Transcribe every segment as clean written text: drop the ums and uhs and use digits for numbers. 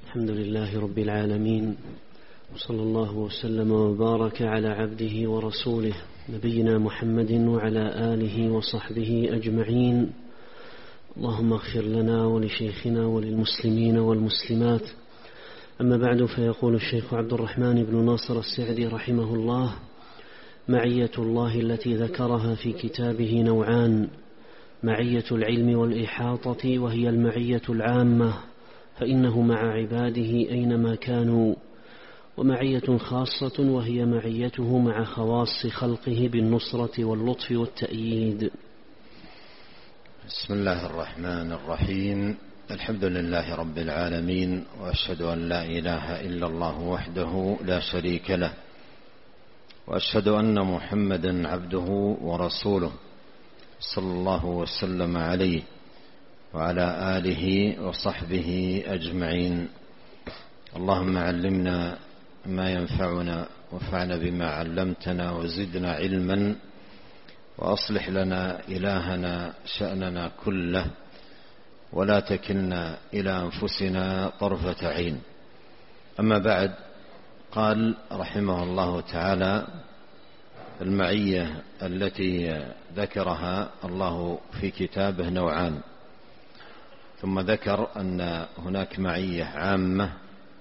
الحمد لله رب العالمين، وصلى الله وسلم وبارك على عبده ورسوله نبينا محمد وعلى آله وصحبه أجمعين. اللهم اغفر لنا ولشيخنا وللمسلمين والمسلمات. أما بعد، فيقول الشيخ عبد الرحمن بن ناصر السعدي رحمه الله: معية الله التي ذكرها في كتابه نوعان: معية العلم والإحاطة، وهي المعية العامة فإنه مع عباده أينما كانوا، ومعية خاصة وهي معيته مع خواص خلقه بالنصرة واللطف والتأييد. بسم الله الرحمن الرحيم. الحمد لله رب العالمين، وأشهد أن لا إله إلا الله وحده لا شريك له، وأشهد أن محمدا عبده ورسوله صلى الله وسلم عليه وعلى آله وصحبه أجمعين. اللهم علمنا ما ينفعنا، وانفعنا بما علمتنا، وزدنا علما، وأصلح لنا إلهنا شأننا كله، ولا تكلنا إلى أنفسنا طرفة عين. أما بعد، قال رحمه الله تعالى: المعية التي ذكرها الله في كتابه نوعان، ثم ذكر أن هناك معية عامة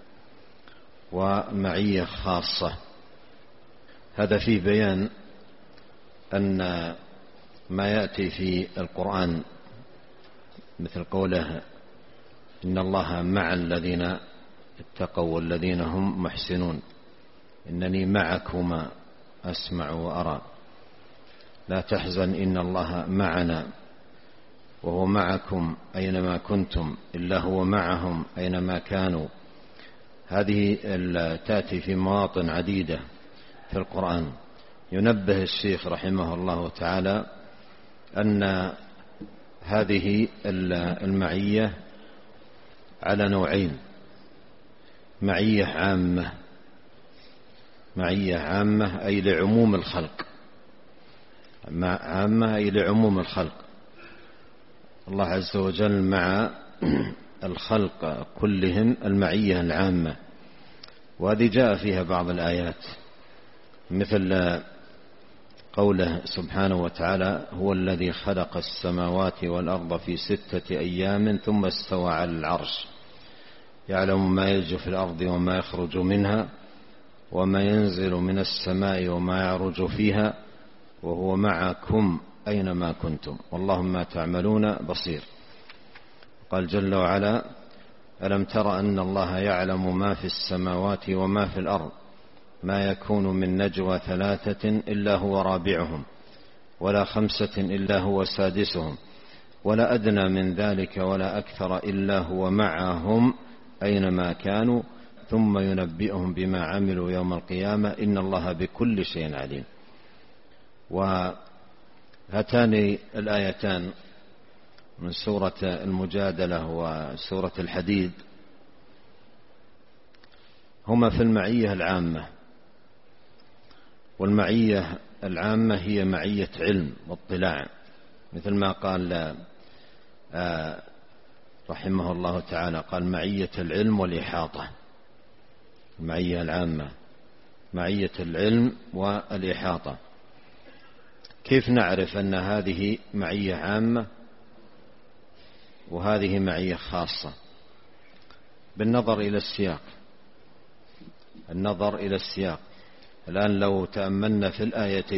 ومعية خاصة. هذا فيه بيان أن ما يأتي في القرآن مثل قوله: إن الله مع الذين اتقوا والذين هم محسنون، إنني معكما أسمع وأرى، لا تحزن إن الله معنا وهو معكم أينما كنتم إلا هو معهم أينما كانوا. هذه تأتي في مواطن عديدة في القرآن. ينبه الشيخ رحمه الله تعالى أن هذه المعية على نوعين: معية عامة، معية عامة أي لعموم الخلق، عامة أي لعموم الخلق. الله عز وجل مع الخلق كلهم المعية العامة، وهذه جاء فيها بعض الآيات، مثل قوله سبحانه وتعالى: هو الذي خلق السماوات والأرض في 6 أيام ثم استوى على العرش، يعلم ما يلج في الأرض وما يخرج منها وما ينزل من السماء وما يعرج فيها وهو معكم أينما كنتم والله ما تعملون بصير. قال جل وعلا: ألم تر أن الله يعلم ما في السماوات وما في الأرض، ما يكون من نجوى 3 إلا هو رابعهم، ولا 5 إلا هو سادسهم، ولا أدنى من ذلك ولا أكثر إلا هو معهم أينما كانوا ثم ينبئهم بما عملوا يوم القيامة إن الله بكل شيء عليم. وهاتان الآيتان من سورة المجادلة وسورة الحديد هما في المعية العامة، والمعية العامة هي معية علم واطلاع، مثل ما قال رحمه الله تعالى، قال: معية العلم والإحاطة. المعية العامة معية العلم والإحاطة. كيف نعرف أن هذه معية عامة وهذه معية خاصة؟ بالنظر إلى السياق. النظر إلى السياق. الآن لو تأملنا في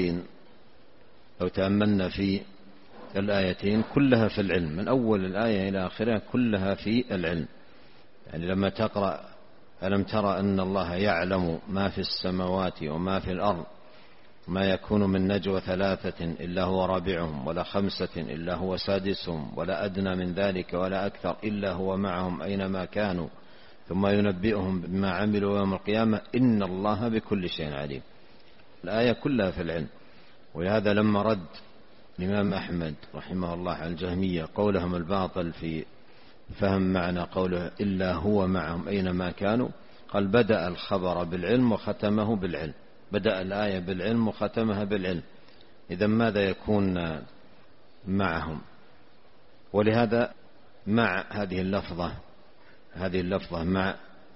الآيتين كلها في العلم، من أول الآية إلى آخرها كلها في العلم. يعني لما تقرأ: ألم ترى أن الله يعلم ما في السماوات وما في الأرض، ما يكون من نجوى 3 إلا هو رابعهم، ولا 5 إلا هو سادسهم، ولا أدنى من ذلك ولا أكثر إلا هو معهم أينما كانوا ثم ينبئهم بما عملوا يوم القيامة إن الله بكل شيء عليم. الآية كلها في العلم. ولهذا لما رد الإمام أحمد رحمه الله على الجهمية قولهم الباطل في فهم معنى قوله إلا هو معهم أينما كانوا، قال: بدأ الخبر بالعلم وختمه بالعلم، بدأ الآية بالعلم وختمها بالعلم. إذا ماذا يكون معهم؟ ولهذا مع هذه اللفظة مع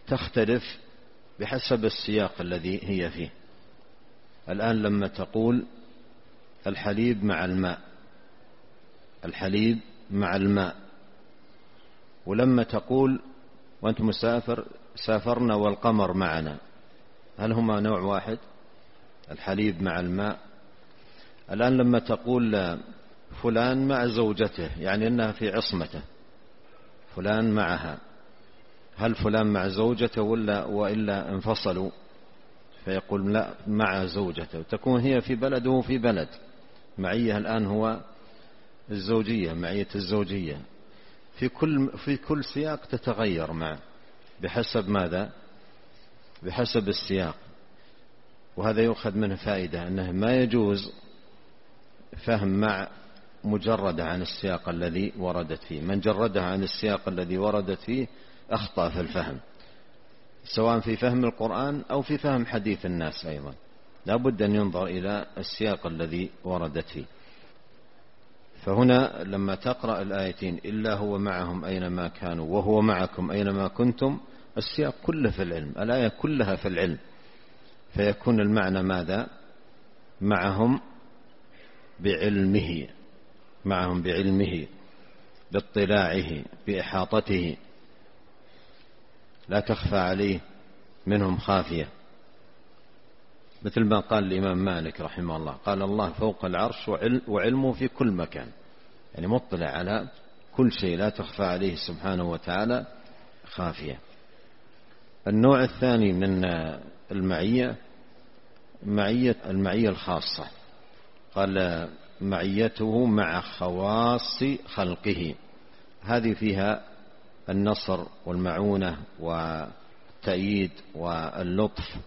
تختلف بحسب السياق الذي هي فيه. الآن لما تقول الحليب مع الماء، الحليب مع الماء، ولما تقول وأنت مسافر سافرنا والقمر معنا، هل هما نوع واحد؟ الحليب مع الماء. الآن لما تقول فلان مع زوجته، يعني أنها في عصمته، فلان معها، هل فلان مع زوجته وإلا انفصلوا؟ فيقول لا، مع زوجته، تكون هي في بلد وهو في بلد. معية الآن هو الزوجية، معية الزوجية في كل سياق تتغير معه بحسب ماذا؟ بحسب السياق. وهذا يؤخذ منه فائدة أنه ما يجوز فهم مع مجردة عن السياق الذي وردت فيه. من جردها عن السياق الذي وردت فيه أخطأ في الفهم، سواء في فهم القرآن أو في فهم حديث الناس أيضا. لا بد أن ينظر إلى السياق الذي وردت فيه. فهنا لما تقرأ الآيتين إلا هو معهم أينما كانوا وهو معكم أينما كنتم، السياق كله في العلم، الآية كلها في العلم، فيكون المعنى ماذا؟ معهم بعلمه، معهم بعلمه، باطلاعه، بإحاطته، لا تخفى عليه منهم خافية. مثل ما قال الإمام مالك رحمه الله، قال الله فوق العرش وعلمه في كل مكان، يعني مطلع على كل شيء، لا تخفى عليه سبحانه وتعالى خافية. النوع الثاني من المعية المعية الخاصة، قال معيته مع خواص خلقه، هذه فيها النصر والمعونة والتأييد واللطف،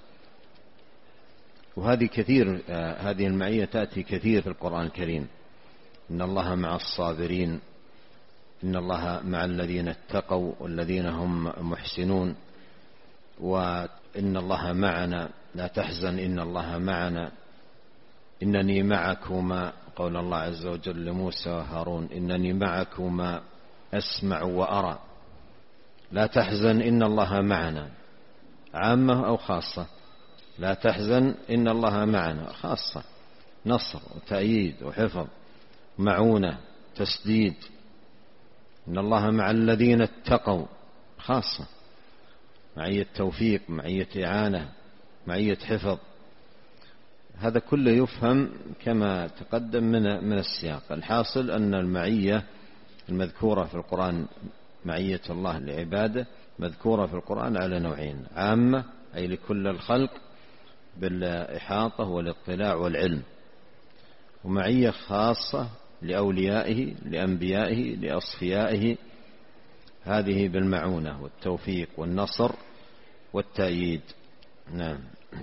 وهذه كثير، هذه المعية تأتي كثير في القرآن الكريم. إن الله مع الصابرين، إن الله مع الذين اتقوا والذين هم محسنون، وإن الله معنا لا تحزن إن الله معنا، إنني معكما، قول الله عز وجل لموسى وهارون إنني معكما أسمع وأرى، لا تحزن إن الله معنا، عامة أو خاصة؟ لا تحزن إن الله معنا خاصة، نصر وتأييد وحفظ، معونة، تسديد. إن الله مع الذين اتقوا خاصة، معية توفيق، معية إعانة، معية حفظ. هذا كله يفهم كما تقدم من السياق. الحاصل أن المعية المذكورة في القرآن، معية الله لعباده، مذكورة في القرآن على نوعين: عامة أي لكل الخلق بالإحاطة والاطلاع والعلم، ومعية خاصة لأوليائه لأنبيائه لأصفيائه، هذه بالمعونة والتوفيق والنصر والتأييد. نعم.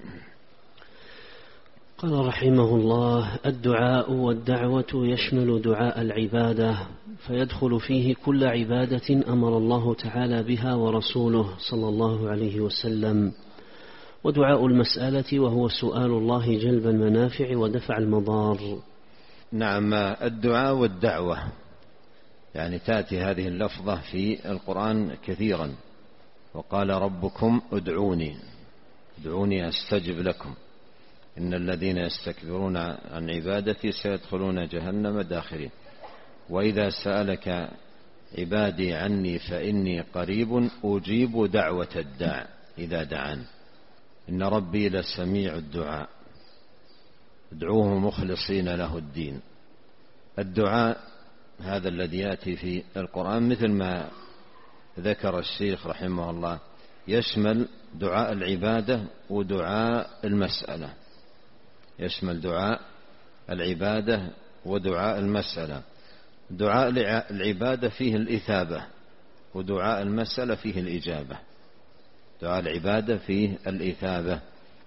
قال رحمه الله: الدعاء والدعوة يشمل دعاء العبادة، فيدخل فيه كل عبادة أمر الله تعالى بها ورسوله صلى الله عليه وسلم، ودعاء المسألة وهو سؤال الله جلب المنافع ودفع المضار. نعم، الدعاء والدعوة يعني تأتي هذه اللفظة في القرآن كثيرا. وقال ربكم ادعوني أستجب لكم، إن الذين يستكبرون عن عبادتي سيدخلون جهنم داخرين. وإذا سألك عبادي عني فإني قريب أجيب دعوة الداع إذا دعان، إن ربي لسميع الدعاء، ادعوه مخلصين له الدين. الدعاء هذا الذي يأتي في القرآن مثل ما ذكر الشيخ رحمه الله يشمل دعاء العبادة ودعاء المسألة، يشمل دعاء العبادة ودعاء المسألة. دعاء العبادة فيه الإثابة، ودعاء المسألة فيه الإجابة. دعاء العبادة فيه الإثابة،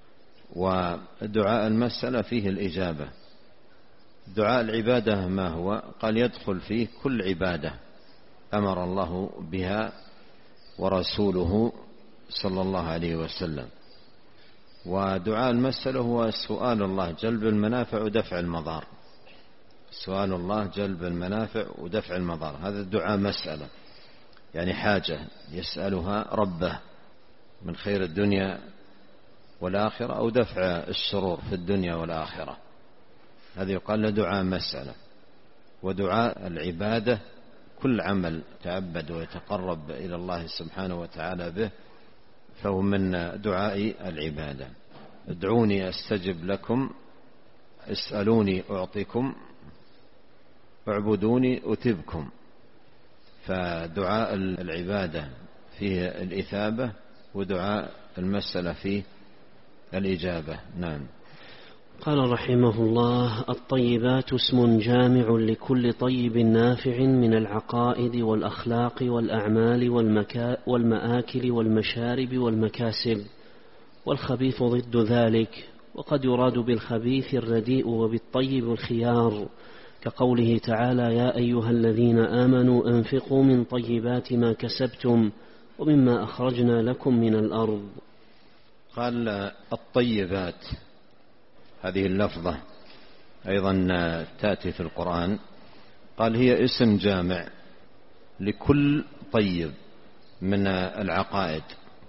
ودعاء المسألة فيه الإجابة. دعاء العبادة ما هو؟ قال يدخل فيه كل عبادة أمر الله بها ورسوله صلى الله عليه وسلم. ودعاء المسألة هو سؤال الله جلب المنافع ودفع المضار، سؤال الله جلب المنافع ودفع المضار، هذا الدعاء مسألة، يعني حاجة يسألها ربه من خير الدنيا والآخرة أو دفع الشرور في الدنيا والآخرة. هذا يقال له دعاء مسألة. ودعاء العبادة كل عمل تعبد ويتقرب إلى الله سبحانه وتعالى به فهو من دعاء العبادة. ادعوني أستجب لكم، اسألوني أعطيكم، اعبدوني أتبكم. فدعاء العبادة فيه الإثابة، ودعاء المسألة فيه الإجابة. نعم. قال رحمه الله: الطيبات اسم جامع لكل طيب نافع من العقائد والأخلاق والأعمال والمآكل والمشارب والمكاسب، والخبيث ضد ذلك. وقد يراد بالخبيث الرديء وبالطيب الخيار، كقوله تعالى: يا أيها الذين آمنوا أنفقوا من طيبات ما كسبتم ومما أخرجنا لكم من الأرض. قال الطيبات، هذه اللفظة أيضا تأتي في القرآن. قال هي اسم جامع لكل طيب من العقائد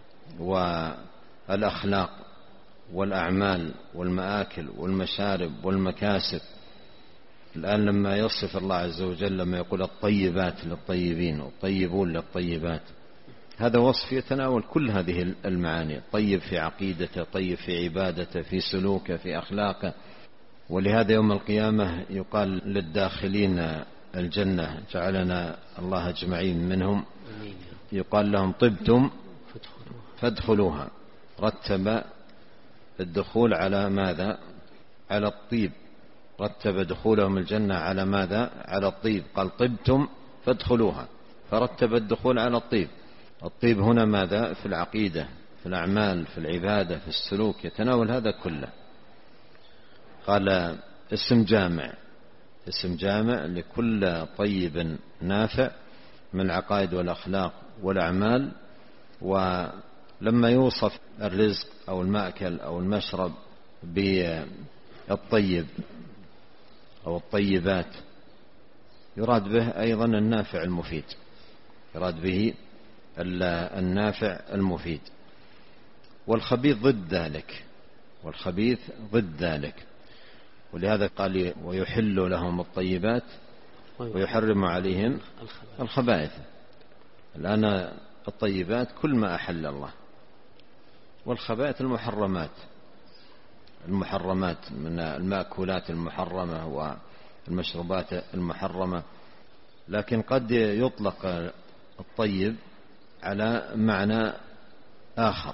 والأخلاق والأعمال والمآكل والمشارب والمكاسب. الآن لما يصف الله عز وجل لما يقول الطيبات للطيبين والطيبون للطيبات، هذا وصف يتناول كل هذه المعاني. طيب في عقيدته، طيب في عبادته، في سلوكه، في أخلاقه. ولهذا يوم القيامة يقال للداخلين الجنة، جعلنا الله أجمعين منهم، يقال لهم: طبتم فادخلوها. رتب الدخول على ماذا؟ على الطيب. رتب دخولهم الجنة على ماذا؟ على الطيب. قال: طبتم فادخلوها، فرتب الدخول على الطيب. الطيب هنا ماذا؟ في العقيدة، في الأعمال، في العبادة، في السلوك، يتناول هذا كله. قال اسم جامع، اسم جامع لكل طيب نافع من العقائد والأخلاق والأعمال. ولما يوصف الرزق أو المأكل أو المشرب بالطيب أو الطيبات يراد به أيضا النافع المفيد، يراد به النافع المفيد. والخبيث ضد ذلك، والخبيث ضد ذلك. ولهذا قال: ويحل لهم الطيبات ويحرم عليهم الخبائث. الآن الطيبات كل ما أحل الله، والخبائث المحرمات، المحرمات من المأكولات المحرمة والمشروبات المحرمة. لكن قد يطلق الطيب على معنى آخر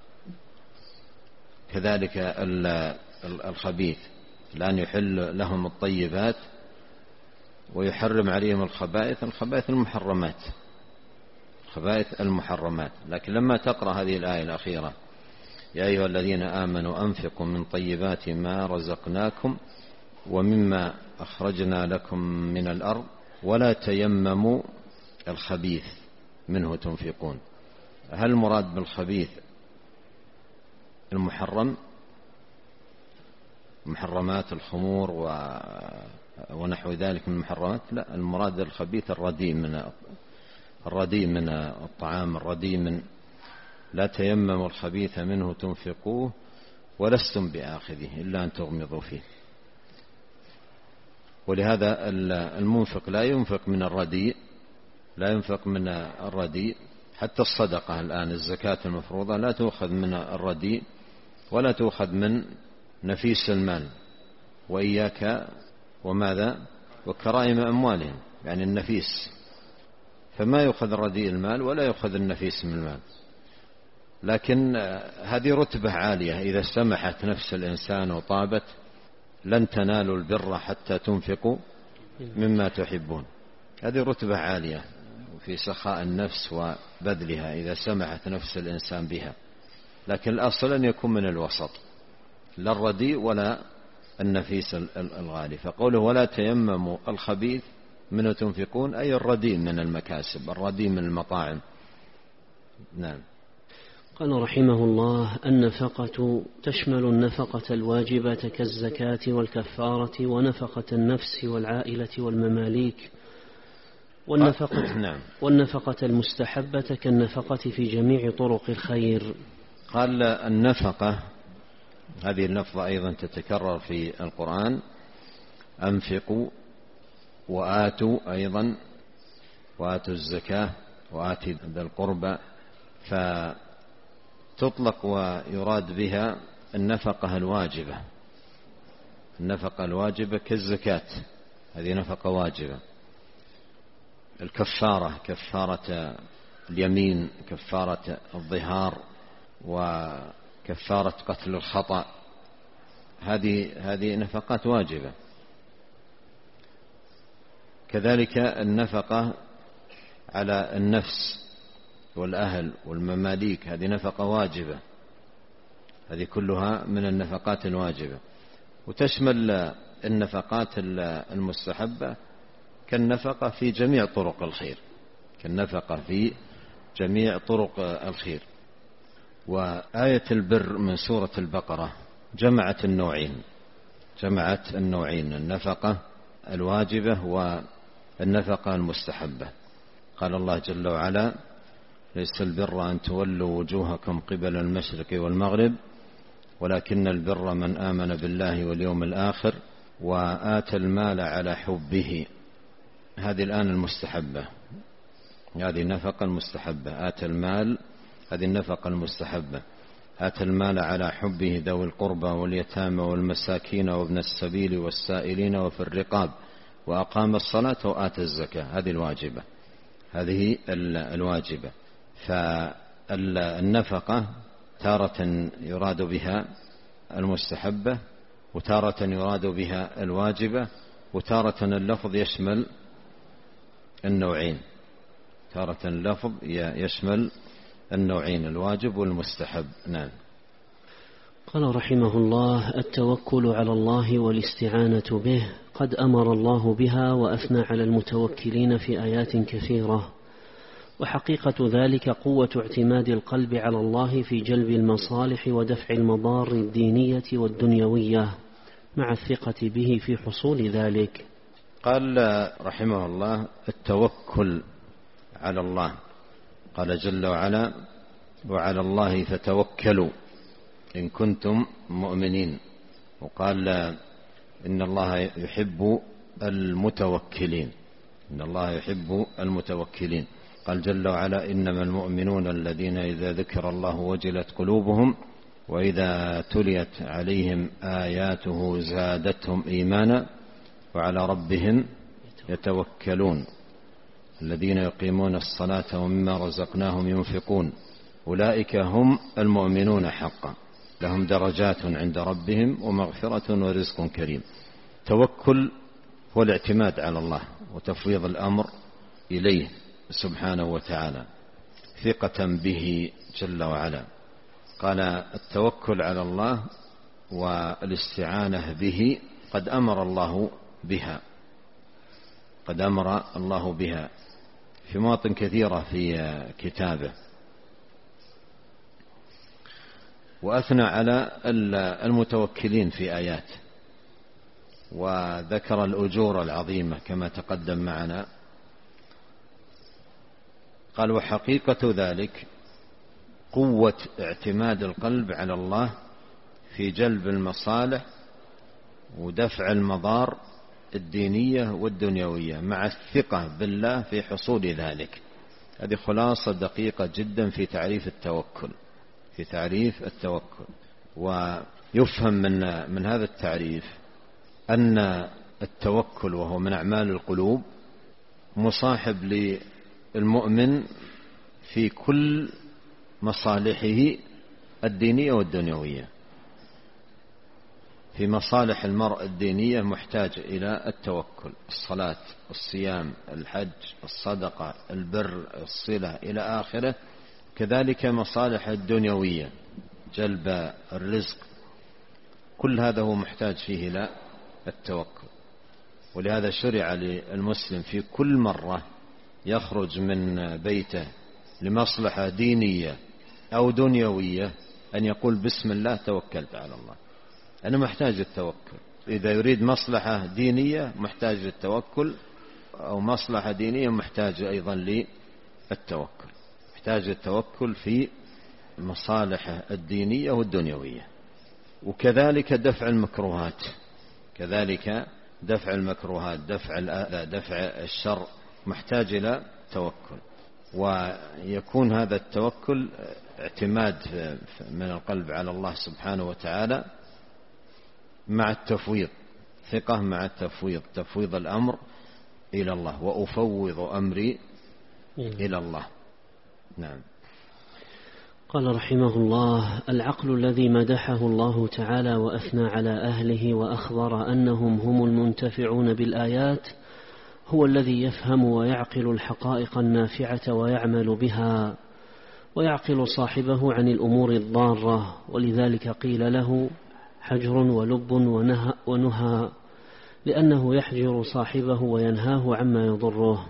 كذلك الخبيث. الآن يحل لهم الطيبات ويحرم عليهم الخبائث، الخبائث المحرمات، الخبائث المحرمات. لكن لما تقرأ هذه الآية الأخيرة: يا أيها الذين آمنوا أنفقوا من طيبات ما رزقناكم ومما أخرجنا لكم من الأرض ولا تيمموا الخبيث منه تنفقون. هل المراد بالخبيث المحرم، محرمات الخمور ونحو ذلك من المحرمات؟ لا، المراد الخبيث الرديء من الطعام، الرديء من لا تيمموا الخبيث منه تنفقوه ولستم بآخذه إلا أن تغمضوا فيه. ولهذا المنفق لا ينفق من الرديء، لا ينفق من الرديء. حتى الصدقة الآن، الزكاة المفروضة لا تؤخذ من الرديء ولا تؤخذ من نفيس المال. وإياك وماذا؟ وكرائم أموالهم، يعني النفيس. فما يؤخذ الرديء المال ولا يؤخذ النفيس من المال. لكن هذه رتبة عالية، إذا سمحت نفس الإنسان وطابت: لن تنالوا البر حتى تنفقوا مما تحبون. هذه رتبة عالية في سخاء النفس وبذلها إذا سمحت نفس الإنسان بها. لكن الأصل أن يكون من الوسط، لا الرديء ولا النفيس الغالي. فقوله ولا تيمموا الخبيث منه تنفقون، أي الرديء من المكاسب، الرديء من المطاعم. نعم. قال رحمه الله: النفقة تشمل النفقة الواجبة كالزكاة والكفارة ونفقة النفس والعائلة والمماليك. والنفقة, نعم. والنفقة المستحبة كالنفقة في جميع طرق الخير. قال النفقة، هذه اللفظة أيضا تتكرر في القرآن، أنفقوا وآتوا، أيضا وآتوا الزكاة وآتي ذا القربى، فتطلق ويراد بها النفقة الواجبة. النفقة الواجبة كالزكاة، هذه نفقة واجبة. الكفارة، كفارة اليمين، كفارة الظهار، وكفارة قتل الخطأ، هذه نفقات واجبة. كذلك النفقة على النفس والأهل والمماليك، هذه نفقة واجبة، هذه كلها من النفقات الواجبة. وتشمل النفقات المستحبة كالنفقة في جميع طرق الخير، كالنفقة في جميع طرق الخير. وآية البر من سورة البقرة جمعت النوعين، النفقة الواجبة والنفقة المستحبة. قال الله جل وعلا: ليس البر أن تولوا وجوهكم قبل المشرق والمغرب ولكن البر من آمن بالله واليوم الآخر وآتى المال على حبه. هذه الآن المستحبة، هذه النفقة المستحبة. آتى المال، هذه النفقة المستحبة. آتى المال على حبه ذوي القربى واليتامى والمساكين وابن السبيل والسائلين وفي الرقاب وأقام الصلاة وآتى الزكاة، هذه الواجبة، هذه الواجبة. فالنفقة تارة يراد بها المستحبة، وتارة يراد بها الواجبة، وتارة اللفظ يشمل النوعين، تارة اللفظ يشمل النوعين، الواجب والمستحب. نعم. قال رحمه الله: التوكل على الله والاستعانة به قد أمر الله بها وأثنى على المتوكلين في آيات كثيرة، وحقيقة ذلك قوة اعتماد القلب على الله في جلب المصالح ودفع المضار الدينية والدنيوية مع الثقة به في حصول ذلك. قال رحمه الله: التوكل على الله، قال جل وعلا: وعلى الله فتوكلوا إن كنتم مؤمنين. وقال: إن الله يحب المتوكلين، إن الله يحب المتوكلين. قال جل وعلا: إنما المؤمنون الذين إذا ذكر الله وجلت قلوبهم وإذا تليت عليهم آياته زادتهم إيمانا وعلى ربهم يتوكلون الذين يقيمون الصلاة ومما رزقناهم ينفقون أولئك هم المؤمنون حقا لهم درجات عند ربهم ومغفرة ورزق كريم. توكل هو الاعتماد على الله وتفويض الأمر إليه سبحانه وتعالى ثقة به جل وعلا. قال: التوكل على الله والاستعانة به قد أمر الله بها، قد أمر الله بها في مواطن كثيرة في كتابه، وأثنى على المتوكلين في آيات، وذكر الأجور العظيمة كما تقدم معنا. قال: وحقيقة ذلك قوة اعتماد القلب على الله في جلب المصالح ودفع المضار الدينية والدنيوية مع الثقة بالله في حصول ذلك. هذه خلاصة دقيقة جدا في تعريف التوكل، في تعريف التوكل. ويفهم من هذا التعريف أن التوكل وهو من أعمال القلوب مصاحب للمؤمن في كل مصالحه الدينية والدنيوية. في مصالح المرء الدينية محتاج إلى التوكل، الصلاة، الصيام، الحج، الصدقة، البر، الصلة إلى آخره. كذلك مصالح الدنيوية، جلب الرزق، كل هذا هو محتاج فيه إلى التوكل. ولهذا شرع للمسلم في كل مرة يخرج من بيته لمصلحة دينية أو دنيوية أن يقول: بسم الله توكلت على الله. أنا محتاج التوكل. إذا يريد مصلحة دينية محتاج للتوكل، أو مصلحة دينية محتاج أيضا للتوكل، محتاج التوكل في مصالحه الدينية والدنيوية. وكذلك دفع المكروهات، كذلك دفع المكروهات، دفع الأذى، دفع الشر محتاج إلى توكل. ويكون هذا التوكل اعتماد من القلب على الله سبحانه وتعالى مع التفويض، ثقة مع التفويض، تفويض الأمر إلى الله، وأفوض أمري إلى الله. نعم. قال رحمه الله: العقل الذي مدحه الله تعالى وأثنى على أهله وأخبر أنهم هم المنتفعون بالآيات هو الذي يفهم ويعقل الحقائق النافعة ويعمل بها، ويعقل صاحبه عن الأمور الضارة، ولذلك قيل له حجر ولب ونهى، لأنه يحجر صاحبه وينهاه عما يضره.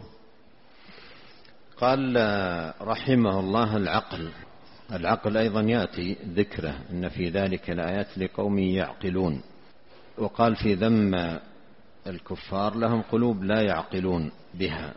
قال رحمه الله: العقل أيضا يأتي ذكره إن في ذلك الآيات لقوم يعقلون. وقال في ذم الكفار: لهم قلوب لا يعقلون بها.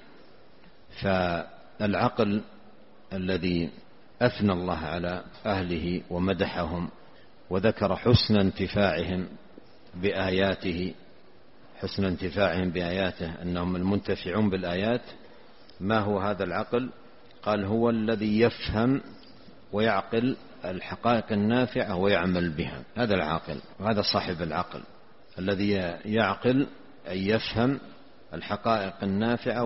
فالعقل الذي أثنى الله على أهله ومدحهم وذكر حسن انتفاعهم بآياته، حسن انتفاعهم بآياته أنهم المنتفعون بالآيات. ما هو هذا العقل؟ قال: هو الذي يفهم ويعقل الحقائق النافعة ويعمل بها. هذا العاقل، وهذا صاحب العقل الذي يعقل أي يفهم الحقائق النافعة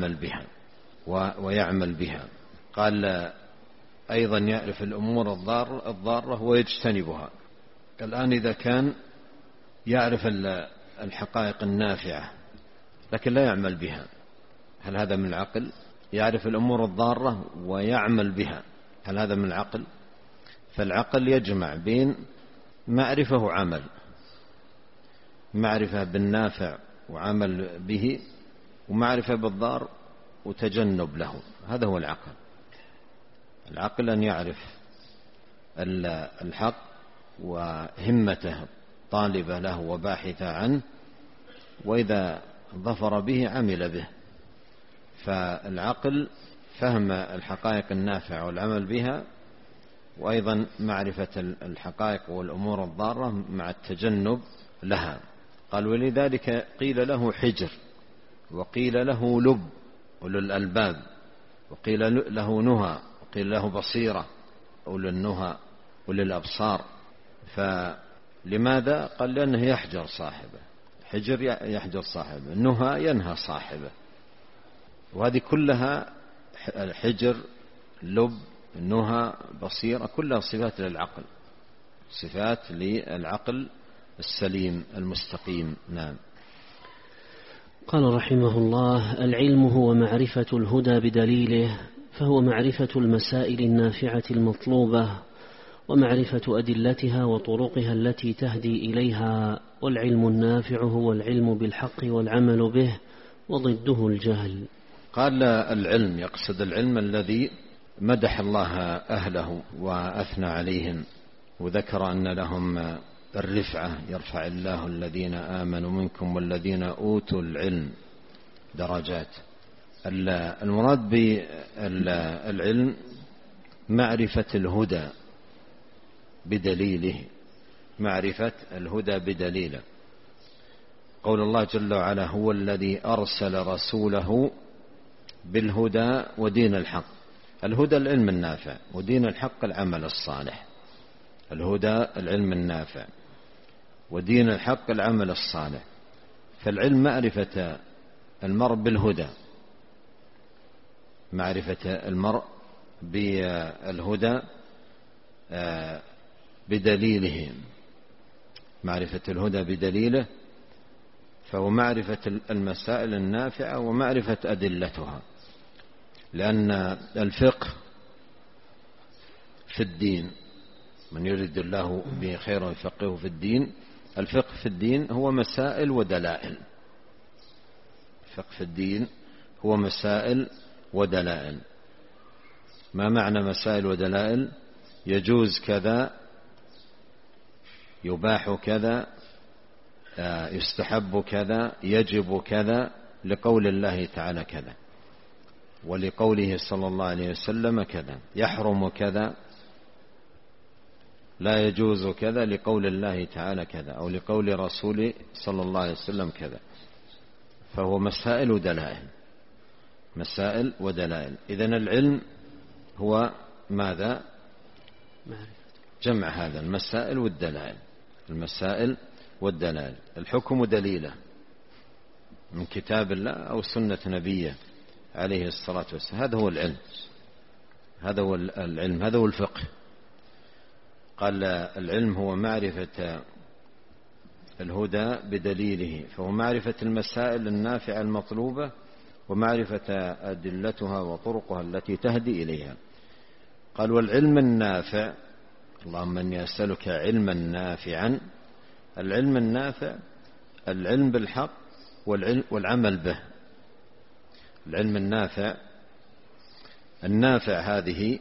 ويعمل بها. قال أيضا: يعرف الأمور الضارة ويجتنبها. الآن إذا كان يعرف الحقائق النافعة لكن لا يعمل بها، هل هذا من العقل؟ يعرف الأمور الضارة ويعمل بها، هل هذا من العقل؟ فالعقل يجمع بين معرفة وعمل، معرفة بالنافع وعمل به، ومعرفة بالضار وتجنب له. هذا هو العقل. العقل أن يعرف الحق وهمته طالبة له وباحثة عنه، وإذا ظفر به عمل به. فالعقل فهم الحقائق النافعة والعمل بها، وأيضا معرفة الحقائق والأمور الضارة مع التجنب لها. قال: ولذلك قيل له حجر، وقيل له لب أولو الألباب، وقيل له نهى، وقيل له بصيرة أولو النهى أولو الأبصار. فلماذا؟ قال: لأنه يحجر صاحبه. حجر يحجر صاحبه، نهى ينهى صاحبه. وهذه كلها حجر، لب، نهى، بصيرة، كلها صفات للعقل، صفات للعقل السليم المستقيم. نعم. قال رحمه الله: العلم هو معرفة الهدى بدليله، فهو معرفة المسائل النافعة المطلوبة ومعرفة أدلتها وطرقها التي تهدي إليها. والعلم النافع هو العلم بالحق والعمل به، وضده الجهل. قال: العلم يقصد العلم الذي مدح الله أهله وأثنى عليهم، وذكر أن لهم الرفعة، يرفع الله الذين آمنوا منكم والذين أوتوا العلم درجات. المراد بالعلم معرفة الهدى بدليله، معرفة الهدى بدليله. قول الله جل وعلا: هو الذي أرسل رسوله بالهدى ودين الحق. الهدى العلم النافع، ودين الحق العمل الصالح. الهدى العلم النافع، ودين الحق العمل الصالح. فالعلم معرفة المرء بالهدى، معرفة المرء بالهدى بدليله، معرفة الهدى بدليله، فهو معرفة المسائل النافعة ومعرفة أدلتها. لأن الفقه في الدين، من يريد الله به خيرا يفقهه في الدين. الفقه في الدين هو مسائل ودلائل. الفقه في الدين هو مسائل ودلائل. ما معنى مسائل ودلائل؟ يجوز كذا، يباح كذا، يستحب كذا، يجب كذا. لقول الله تعالى كذا، ولقوله صلى الله عليه وسلم كذا، يحرم كذا، لا يجوز كذا لقول الله تعالى كذا، أو لقول رسوله صلى الله عليه وسلم كذا. فهو مسائل ودلائل، مسائل ودلائل. إذن العلم هو ماذا؟ جمع هذا المسائل والدلائل، المسائل والدلائل. الحكم دليله من كتاب الله أو سنة نبيه عليه الصلاة والسلام. هذا هو العلم، هذا هو العلم، هذا هو الفقه. قال العلم هو معرفة الهدى بدليله، فهو معرفة المسائل النافعة المطلوبة ومعرفة أدلتها وطرقها التي تهدي إليها. قال والعلم النافع، اللهم إني أسألك علما نافعا. العلم النافع العلم بالحق والعمل به. العلم النافع، النافع هذه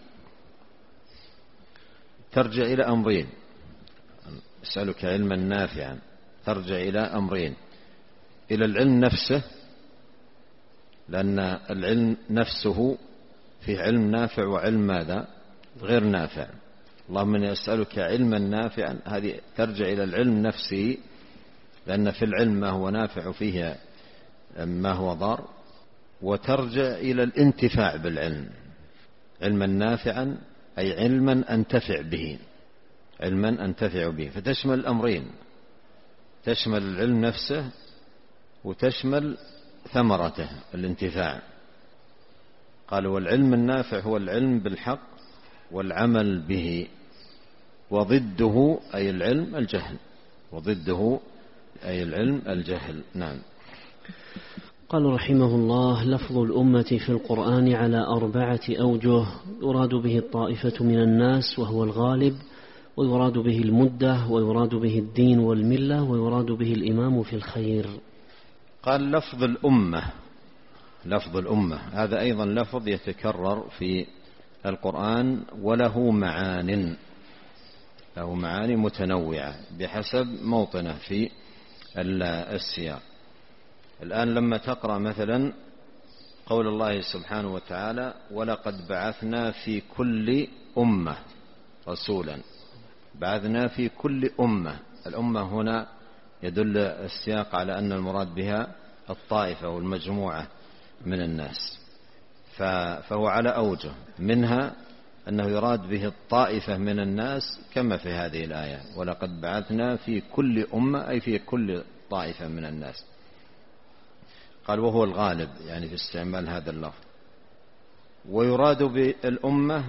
ترجع إلى أمرين. أسألك علما نافعا ترجع إلى أمرين: إلى العلم نفسه، لأن العلم نفسه فيه علم نافع وعلم ماذا؟ غير نافع. اللهم إني أسألك علما نافعا، هذه ترجع إلى العلم نفسه، لأن في العلم ما هو نافع وفيه ما هو ضار. وترجع إلى الانتفاع بالعلم، علما نافعا أي علما أنتفع به، علما أنتفع به. فتشمل الأمرين، تشمل العلم نفسه وتشمل ثمرته الانتفاع. قال والعلم النافع هو العلم بالحق والعمل به، وضده أي العلم الجهل، وضده أي العلم الجهل. نعم. قال رحمه الله: لفظ الأمة في القرآن على 4 أوجه، يراد به الطائفة من الناس وهو الغالب، ويراد به المدة، ويراد به الدين والملة، ويراد به الإمام في الخير. قال لفظ الأمة، لفظ الأمة هذا أيضا لفظ يتكرر في القرآن، وله معان، له معاني متنوعة بحسب موطنه في السياق. الآن لما تقرأ مثلا قول الله سبحانه وتعالى: ولقد بعثنا في كل أمة رسولا. بعثنا في كل أمة، الأمة هنا يدل السياق على أن المراد بها الطائفة والمجموعة من الناس، فهو على أوجه، منها أنه يراد به الطائفة من الناس كما في هذه الآية: ولقد بعثنا في كل أمة، أي في كل طائفة من الناس. قال وهو الغالب يعني في استعمال هذا اللفظ. ويراد بالأمة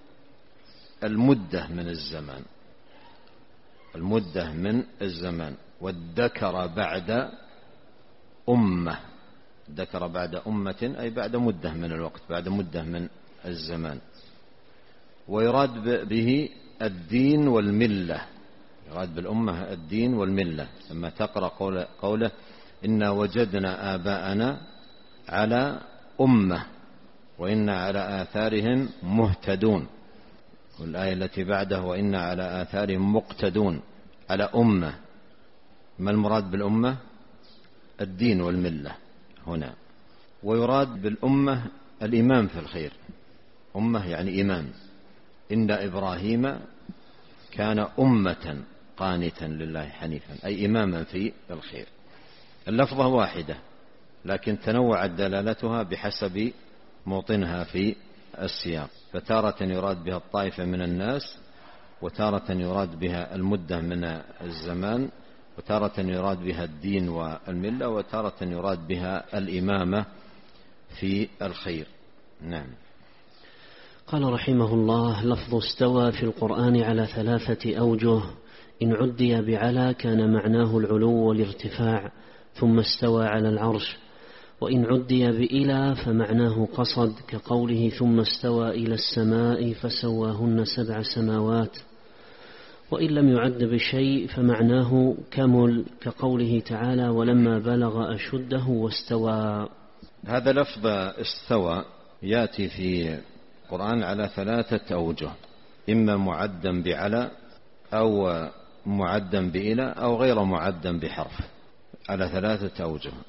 المدة من الزمان، المدة من الزمان. والذكر بعد أمة، ذكر بعد أمة أي بعد مدة من الوقت، بعد مدة من الزمان. ويراد به الدين والملة، يراد بالأمة الدين والملة. لما تقرأ قوله: إنا وجدنا آباءنا على أمة وإنا على آثارهم مهتدون. والآية التي بعده: وإنا على آثارهم مقتدون. على أمة، ما المراد بالأمة؟ الدين والملة هنا. ويراد بالأمة الإمام في الخير، أمة يعني إمام. إن إبراهيم كان أمة قانتا لله حنيفا، أي إماما في الخير. اللفظة واحدة لكن تنوعت دلالتها بحسب موطنها في السياق، فتارة يراد بها الطائفة من الناس، وتارة يراد بها المدة من الزمان، وتارة يراد بها الدين والملة، وتارة يراد بها الإمامة في الخير. نعم. قال رحمه الله: لفظ استوى في القرآن على 3 أوجه. إن عدي بعلى كان معناه العلو والارتفاع، ثم استوى على العرش. وإن عدي بإلى فمعناه قصد، كقوله: ثم استوى إلى السماء فسواهن 7 سماوات. وإن لم يعد بشيء فمعناه كمل، كقوله تعالى: ولما بلغ أشده واستوى. هذا لفظ استوى يأتي في القرآن على 3 أوجه، إما معدا بعلى، أو معدا بإلى، أو غير معدا بحرف، على 3 أوجه.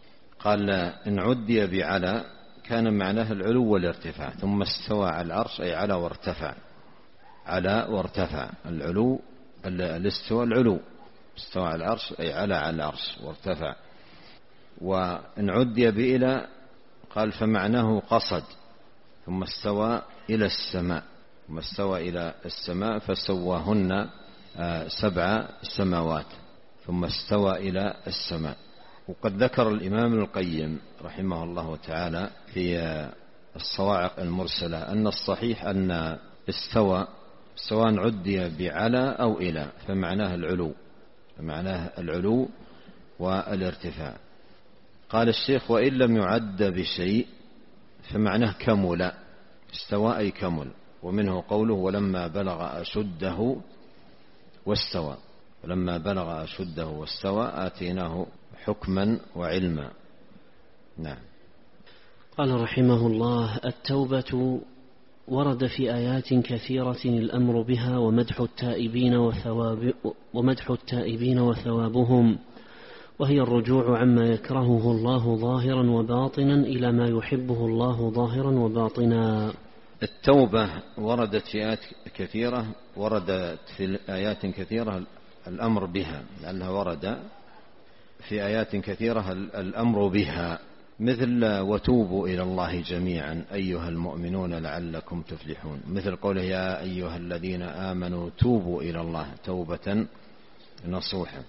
قال إن عدي بعلى كان معناه العلو والارتفاع، ثم استوى على العرش أي على وارتفع، على وارتفع، العلو الاستوى العلو، استوى على العرش أي على العرش وارتفع. وإن عدي بإلى قال فمعناه قصد، ثم استوى إلى السماء، ثم استوى إلى السماء فسواهن 7 سماوات، ثم استوى إلى السماء. وقد ذكر الإمام ابن القيم رحمه الله تعالى في الصواعق المرسلة أن الصحيح أن استوى سواء عدي بعلى أو إلى فمعناه العلو والارتفاع. قال الشيخ وإن لم يعد بشيء فمعناه كمل، استوى أي كمل، ومنه قوله ولما بلغ أشده واستوى، ولما بلغ أشده واستوى آتيناه حكما وعلما. نعم. قال رحمه الله التوبة ورد في آيات كثيرة الأمر بها ومدح التائبين وثوابهم، وهي الرجوع عما يكرهه الله ظاهرا وباطنا إلى ما يحبه الله ظاهرا وباطنا. التوبة وردت في آيات كثيرة، وردت في آيات كثيرة الأمر بها، لأنها ورد في آيات كثيرة الأمر بها، مثل وتوبوا إلى الله جميعا أيها المؤمنون لعلكم تفلحون، مثل قوله يا أيها الذين آمنوا توبوا إلى الله توبة نصوحا.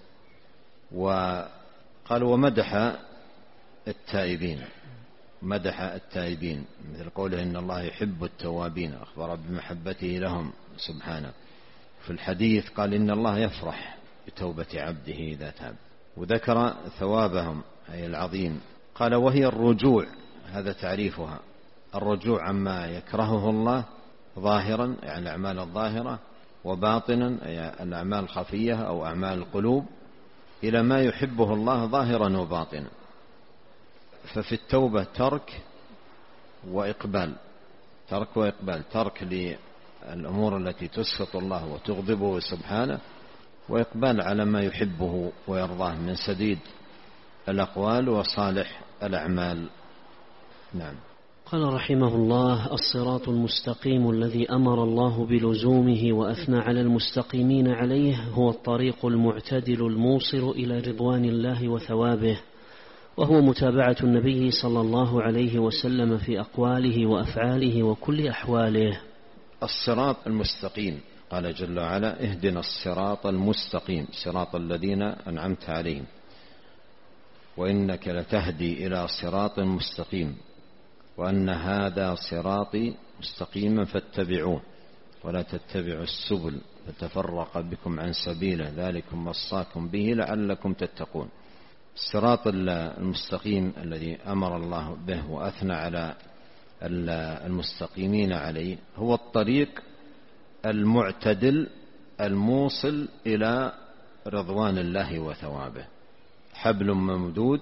وقال ومدح التائبين، مدح التائبين مثل قوله إن الله يحب التوابين، أخبر بمحبته لهم سبحانه. في الحديث قال إن الله يفرح بتوبة عبده إذا تاب، وذكر ثوابهم أي العظيم. قال وهي الرجوع، هذا تعريفها، الرجوع عما يكرهه الله ظاهرا يعني الأعمال الظاهرة، وباطنا يعني الأعمال الخفية أو أعمال القلوب، إلى ما يحبه الله ظاهرا وباطنا. ففي التوبة ترك وإقبال، ترك للأمور التي تسخط الله وتغضبه سبحانه، وإقبال على ما يحبه ويرضاه من سديد الأقوال وصالح الأعمال. نعم. قال رحمه الله الصراط المستقيم الذي أمر الله بلزومه وأثنى على المستقيمين عليه هو الطريق المعتدل الموصل إلى رضوان الله وثوابه، وهو متابعة النبي صلى الله عليه وسلم في أقواله وأفعاله وكل أحواله. الصراط المستقيم قال جل وعلا اهدنا الصراط المستقيم صراط الذين أنعمت عليهم وإنك لتهدي إلى صراط مستقيم وأن هذا صراطي مستقيما فاتبعوه ولا تتبعوا السبل فتفرق بكم عن سبيله ذلكم وصاكم به لعلكم تتقون. الصراط المستقيم الذي أمر الله به وأثنى على المستقيمين عليه هو الطريق المعتدل الموصل إلى رضوان الله وثوابه، حبل ممدود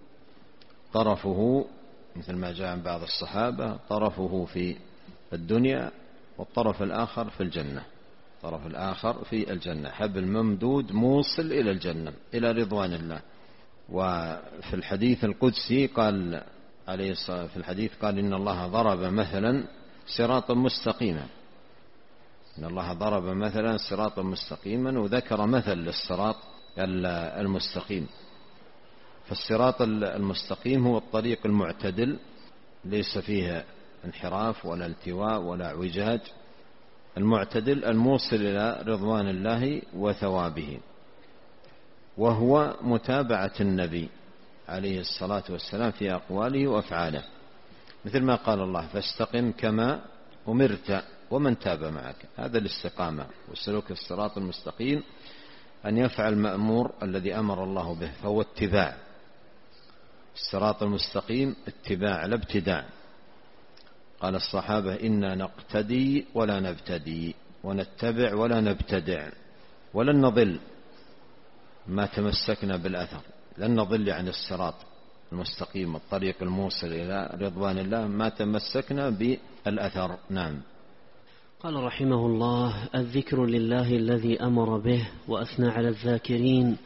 طرفه مثل ما جاء عن بعض الصحابة طرفه في الدنيا والطرف الآخر في الجنة، طرف الآخر في الجنة، حبل ممدود موصل إلى الجنة إلى رضوان الله. وفي الحديث القدسي قال عليه الصلاة في الحديث قال إن الله ضرب مثلا صراطا مستقيما، إن الله ضرب مثلا صراطا مستقيما، وذكر مثل للصراط المستقيم. فالصراط المستقيم هو الطريق المعتدل ليس فيه انحراف ولا التواء ولا اعوجاج، المعتدل الموصل إلى رضوان الله وثوابه، وهو متابعة النبي عليه الصلاة والسلام في أقواله وأفعاله، مثل ما قال الله فاستقم كما أمرت ومن تاب معك. هذا الاستقامة وسلوك الصراط المستقيم أن يفعل المأمور الذي أمر الله به، فهو اتباع. الصراط المستقيم اتباع لا ابتداع. قال الصحابة إنا نقتدي ولا نبتدي ونتبع ولا نبتدع ولن نضل ما تمسكنا بالأثر، لن نضل عن الصراط المستقيم الطريق الموصل إلى رضوان الله ما تمسكنا بالأثر. نعم. قال رحمه الله الذكر لله الذي أمر به وأثنى على الذاكرين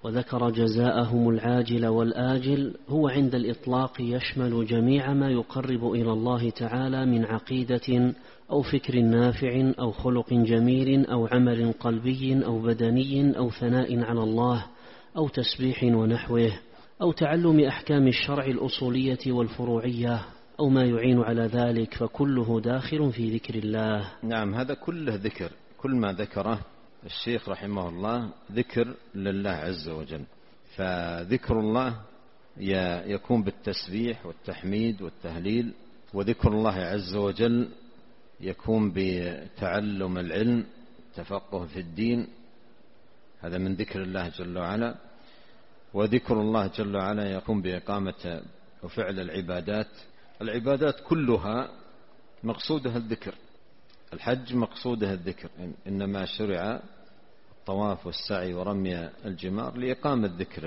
وذكر جزاءهم العاجل والآجل، هو عند الإطلاق يشمل جميع ما يقرب إلى الله تعالى من عقيدة أو فكر نافع أو خلق جميل أو عمل قلبي أو بدني أو ثناء على الله أو تسبيح ونحوه، أو تعلم أحكام الشرع الأصولية والفروعية أو ما يعين على ذلك، فكله داخل في ذكر الله. نعم، هذا كله ذكر، كل ما ذكره الشيخ رحمه الله ذكر لله عز وجل. فذكر الله يكون بالتسبيح والتحميد والتهليل، وذكر الله عز وجل يكون بتعلم العلم، تفقه في الدين، هذا من ذكر الله جل وعلا. وذكر الله جل وعلا يكون بإقامة وفعل العبادات كلها مقصودها الذكر. الحج مقصودها الذكر، إنما شرع الطواف والسعي ورمي الجمار لإقامة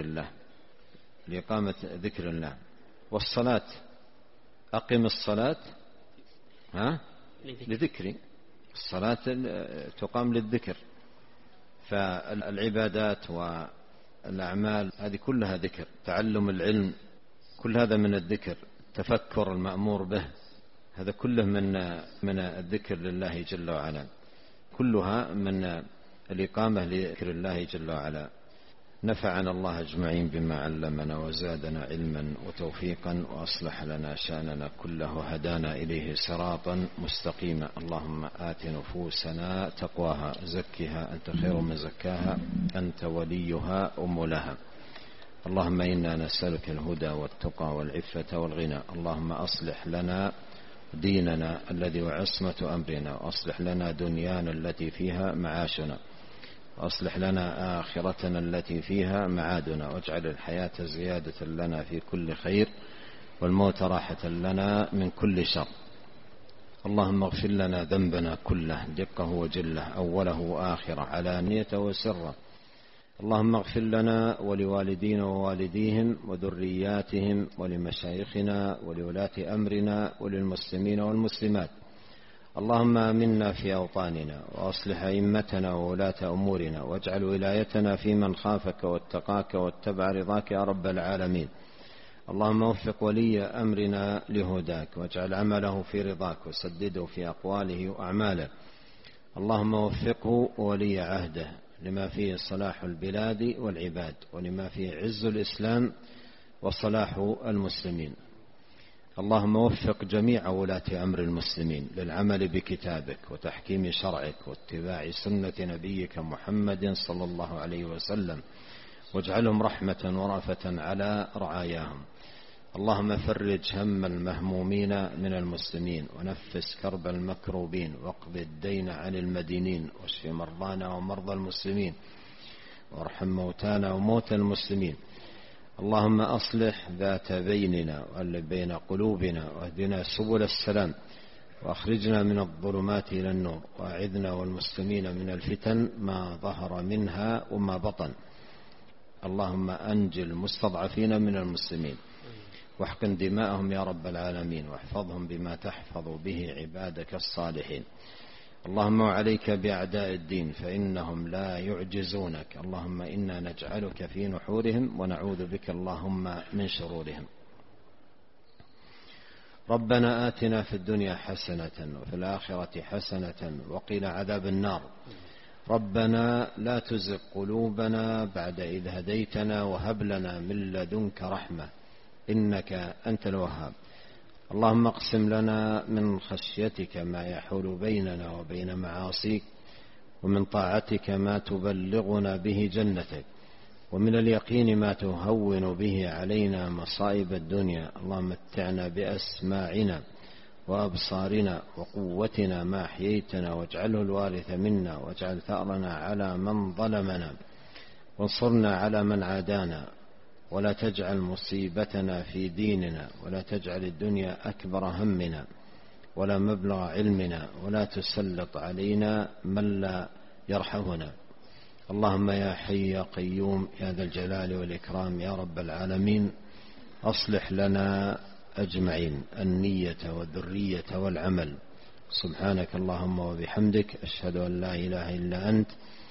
ذكر الله. والصلاة أقم الصلاة لذكري، الصلاة تقام للذكر. فالعبادات والأعمال هذه كلها ذكر. تعلم العلم كل هذا من الذكر. تفكر المأمور به هذا كله من الذكر لله جل وعلا، كلها من الإقامة لذكر الله جل وعلا. نفعنا الله أجمعين بما علمنا وزادنا علما وتوفيقا وأصلح لنا شأننا كله، هدانا إليه صراطا مستقيما. اللهم آت نفوسنا تقواها، زكها أنت خير من زكاها، أنت وليها ومولاها. اللهم إنا نسألك الهدى والتقى والعفة والغنى. اللهم أصلح لنا ديننا الذي وعصمة أمرنا، وأصلح لنا دنيانا التي فيها معاشنا، وأصلح لنا آخرتنا التي فيها معادنا، واجعل الحياة زيادة لنا في كل خير، والموت راحة لنا من كل شر. اللهم اغفر لنا ذنبنا كله، دقه وجله، أوله وآخره، علانيته وسره. اللهم اغفر لنا ولوالدينا ووالديهم وذرياتهم ولمشايخنا ولولاة أمرنا وللمسلمين والمسلمات. اللهم آمنا في أوطاننا، وأصلح أئمتنا وولاة أمورنا، واجعل ولايتنا في من خافك واتقاك واتبع رضاك يا رب العالمين. اللهم وفق ولي أمرنا لهداك، واجعل عمله في رضاك، وسدده في أقواله وأعماله. اللهم وفقه ولي عهده لما فيه صلاح البلاد والعباد، ولما فيه عز الإسلام وصلاح المسلمين. اللهم وفق جميع ولاة أمر المسلمين للعمل بكتابك وتحكيم شرعك واتباع سنة نبيك محمد صلى الله عليه وسلم، واجعلهم رحمة ورأفة على رعاياهم. اللهم فرج هم المهمومين من المسلمين، ونفس كرب المكروبين، واقض الدين عن المدينين، واشف مرضانا ومرضى المسلمين، وارحم موتانا وموتى المسلمين. اللهم أصلح ذات بيننا وألف بين قلوبنا، واهدنا سبل السلام، وأخرجنا من الظلمات إلى النور، وأعذنا والمسلمين من الفتن ما ظهر منها وما بطن. اللهم أنجِ المستضعفين من المسلمين، واحقن دماءهم يا رب العالمين، واحفظهم بما تحفظ به عبادك الصالحين. اللهم وعليك بأعداء الدين فإنهم لا يعجزونك. اللهم إنا نجعلك في نحورهم ونعوذ بك اللهم من شرورهم. ربنا آتنا في الدنيا حسنة وفي الآخرة حسنة وقنا عذاب النار. ربنا لا تزغ قلوبنا بعد إذ هديتنا، وهب لنا من لدنك رحمة إنك أنت الوهاب. اللهم اقسم لنا من خشيتك ما يحول بيننا وبين معاصيك، ومن طاعتك ما تبلغنا به جنتك، ومن اليقين ما تهون به علينا مصائب الدنيا. اللهم متعنا بأسماعنا وأبصارنا وقوتنا ما أحييتنا، واجعله الوارث منا، واجعل ثأرنا على من ظلمنا، وانصرنا على من عادانا، ولا تجعل مصيبتنا في ديننا، ولا تجعل الدنيا أكبر همنا ولا مبلغ علمنا، ولا تسلط علينا من لا يرحمنا. اللهم يا حي يا قيوم يا ذا الجلال والإكرام يا رب العالمين، أصلح لنا أجمعين النية والذرية والعمل. سبحانك اللهم وبحمدك، أشهد أن لا إله إلا أنت،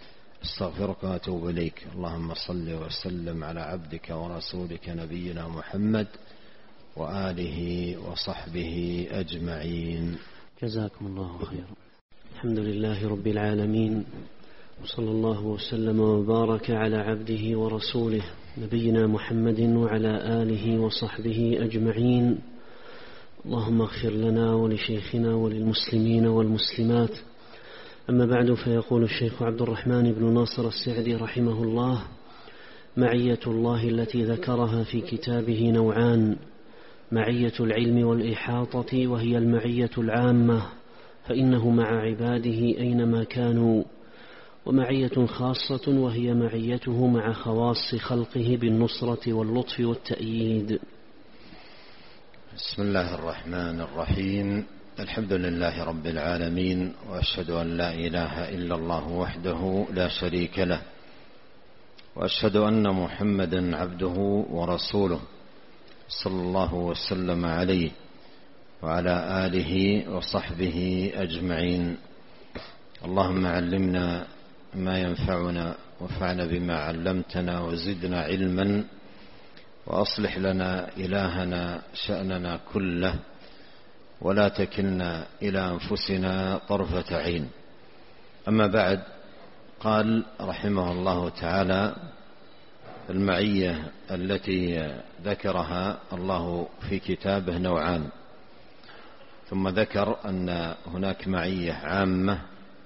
استغفرك واتوب اليك. اللهم صل وسلم على عبدك ورسولك نبينا محمد وآله وصحبه أجمعين. جزاكم الله خيرا. الحمد لله رب العالمين، وصلى الله وسلم وبارك على عبده ورسوله نبينا محمد وعلى آله وصحبه أجمعين. اللهم اغفر لنا ولشيخنا وللمسلمين والمسلمات. أما بعد، فيقول الشيخ عبد الرحمن بن ناصر السعدي رحمه الله: معية الله التي ذكرها في كتابه نوعان: معية العلم والإحاطة، وهي المعية العامة فإنه مع عباده أينما كانوا، ومعية خاصة وهي معيته مع خواص خلقه بالنصرة واللطف والتأييد. بسم الله الرحمن الرحيم. الحمد لله رب العالمين، وأشهد أن لا إله إلا الله وحده لا شريك له، وأشهد أن محمدا عبده ورسوله صلى الله وسلم عليه وعلى آله وصحبه أجمعين. اللهم علمنا ما ينفعنا وانفعنا بما علمتنا وزدنا علما، وأصلح لنا إلهنا شأننا كله، ولا تكلنا إلى أنفسنا طرفة عين. أما بعد، قال رحمه الله تعالى: المعية التي ذكرها الله في كتابه نوعان، ثم ذكر أن هناك معية عامة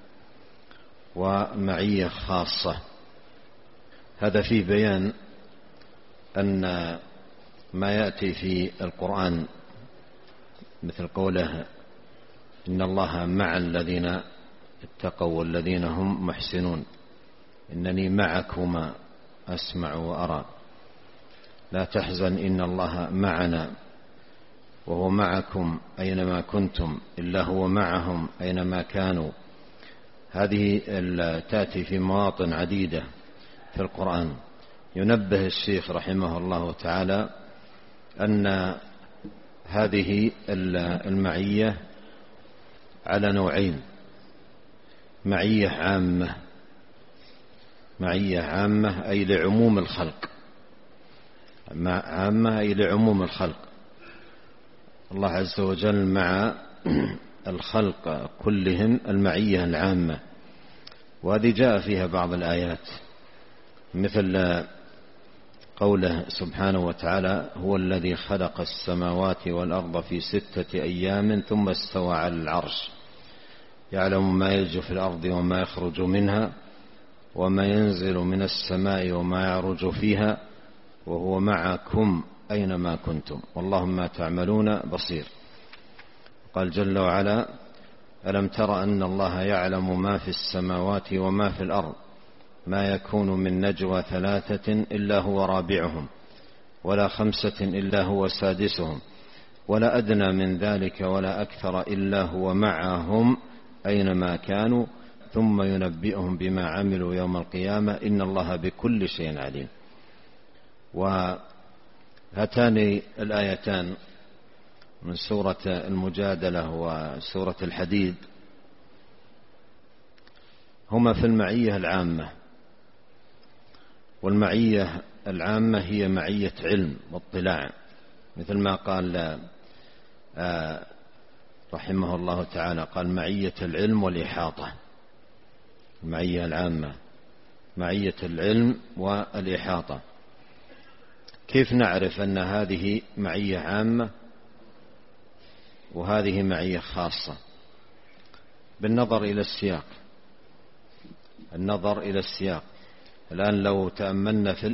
ومعية خاصة. هذا فيه بيان أن ما يأتي في القرآن مثل قوله: إن الله مع الذين اتقوا والذين هم محسنون، إنني معكما أسمع وأرى، لا تحزن إن الله معنا وهو معكم أينما كنتم إلا هو معهم أينما كانوا. هذه تأتي في مواطن عديدة في القرآن. ينبه الشيخ رحمه الله تعالى أن هذه المعية على نوعين: معية عامة، معية عامة أي لعموم الخلق، عامة أي لعموم الخلق. الله عز وجل مع الخلق كلهم المعية العامة، وهذه جاء فيها بعض الآيات، مثل قوله سبحانه وتعالى: هو الذي خلق السماوات والأرض في 6 أيام ثم استوى على العرش يعلم ما يلج في الأرض وما يخرج منها وما ينزل من السماء وما يعرج فيها وهو معكم أينما كنتم والله ما تعملون بصير. قال جل وعلا: ألم تر أن الله يعلم ما في السماوات وما في الأرض ما يكون من نجوى 3 إلا هو رابعهم ولا 5 إلا هو سادسهم ولا أدنى من ذلك ولا أكثر إلا هو معهم أينما كانوا ثم ينبئهم بما عملوا يوم القيامة إن الله بكل شيء عليم. وهاتان الآيتان من سورة المجادلة وسورة الحديد هما في المعية العامة، والمعية العامة هي معية علم واطلاع، مثل ما قال رحمه الله تعالى، قال: معية العلم والإحاطة. المعية العامة معية العلم والإحاطة. كيف نعرف أن هذه معية عامة وهذه معية خاصة؟ بالنظر إلى السياق. النظر إلى السياق. الآن لو تأملنا في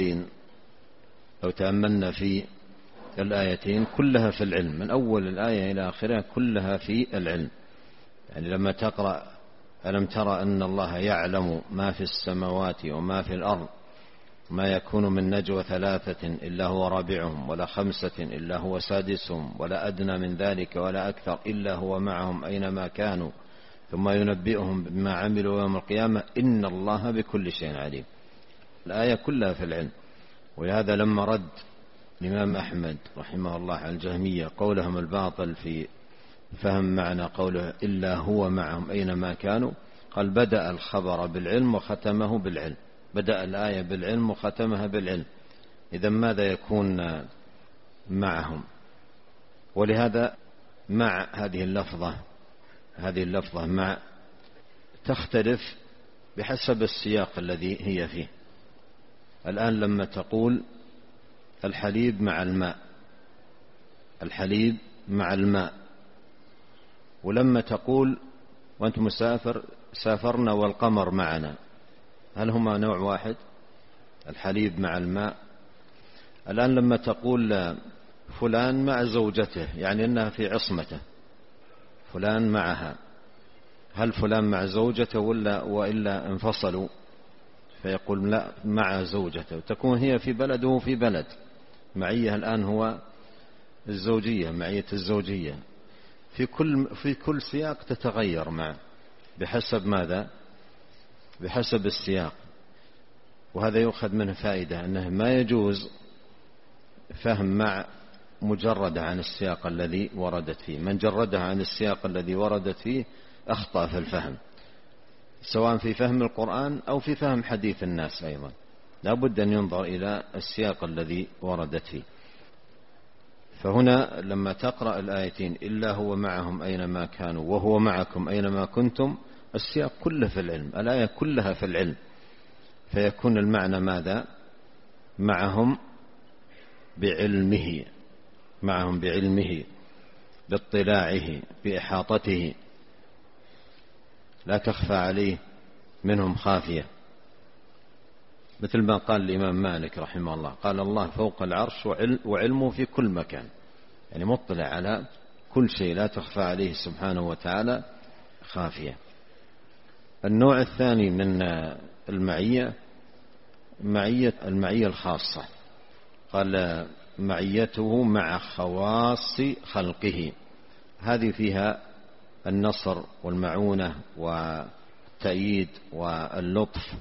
الآيتين كلها في العلم، من أول الآية إلى آخرها كلها في العلم. يعني لما تقرأ: ألم ترى أن الله يعلم ما في السماوات وما في الأرض ما يكون من نجوى 3 إلا هو رابعهم ولا 5 إلا هو سادسهم ولا أدنى من ذلك ولا أكثر إلا هو معهم أينما كانوا ثم ينبئهم بما عملوا يوم القيامة إن الله بكل شيء عليم. الآية كلها في العلم. ولهذا لما رد الإمام أحمد رحمه الله على الجهمية قولهم الباطل في فهم معنى قوله إلا هو معهم أينما كانوا، قال بدأ الخبر بالعلم وختمه بالعلم، بدأ الآية بالعلم وختمها بالعلم. إذن ماذا يكون معهم؟ ولهذا مع هذه اللفظة مع تختلف بحسب السياق الذي هي فيه. الآن لما تقول الحليب مع الماء، الحليب مع الماء، ولما تقول وأنت مسافر سافرنا والقمر معنا، هل هما نوع واحد؟ الحليب مع الماء. الآن لما تقول فلان مع زوجته، يعني أنها في عصمته، فلان معها، هل فلان مع زوجته وإلا انفصلوا؟ فيقول لا، مع زوجته، تكون هي في بلد وهو في بلد. معية الآن هو الزوجية، معية الزوجية في كل سياق تتغير مع بحسب ماذا؟ بحسب السياق. وهذا يؤخذ منه فائدة أنه ما يجوز فهم مع مجردة عن السياق الذي وردت فيه. من جردها عن السياق الذي وردت فيه أخطأ في الفهم، سواء في فهم القرآن أو في فهم حديث الناس. أيضا لا بد أن ينظر إلى السياق الذي وردت فيه. فهنا لما تقرأ الآيتين إلا هو معهم أينما كانوا وهو معكم أينما كنتم، السياق كله في العلم، الآية كلها في العلم، فيكون المعنى ماذا؟ معهم بعلمه، معهم بعلمه، باطلاعه، بإحاطته، لا تخفى عليه منهم خافية. مثل ما قال الإمام مالك رحمه الله، قال الله فوق العرش وعلمه في كل مكان، يعني مطلع على كل شيء، لا تخفى عليه سبحانه وتعالى خافية. النوع الثاني من المعية المعية الخاصة، قال معيته مع خواص خلقه، هذه فيها النصر والمعونة والتأييد واللطف،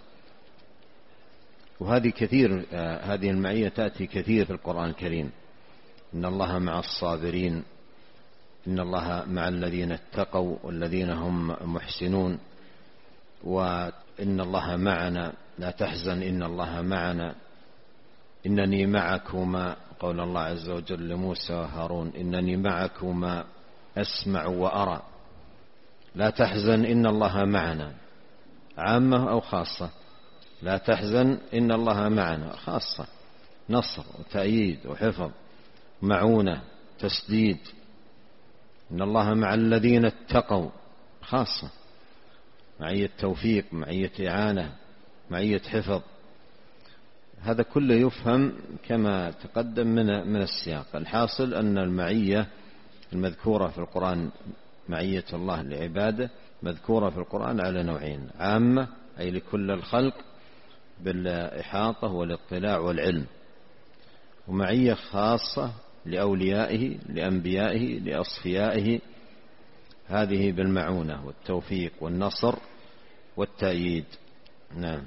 وهذه كثير، هذه المعية تأتي كثير في القرآن الكريم. إن الله مع الصابرين، إن الله مع الذين اتقوا والذين هم محسنون، وإن الله معنا لا تحزن إن الله معنا، إنني معكما، قول الله عز وجل لموسى وهارون إنني معكما أسمع وأرى، لا تحزن إن الله معنا، عامة أو خاصة؟ لا تحزن إن الله معنا خاصة، نصر وتأييد وحفظ، معونة، تسديد. إن الله مع الذين اتقوا خاصة، معية توفيق، معية إعانة، معية حفظ. هذا كله يفهم كما تقدم من السياق. الحاصل أن المعية المذكورة في القرآن، معية الله لعباده، مذكورة في القرآن على نوعين: عامة أي لكل الخلق بالإحاطة والاطلاع والعلم، ومعية خاصة لأوليائه لأنبيائه لأصفيائه، هذه بالمعونة والتوفيق والنصر والتأييد. نعم.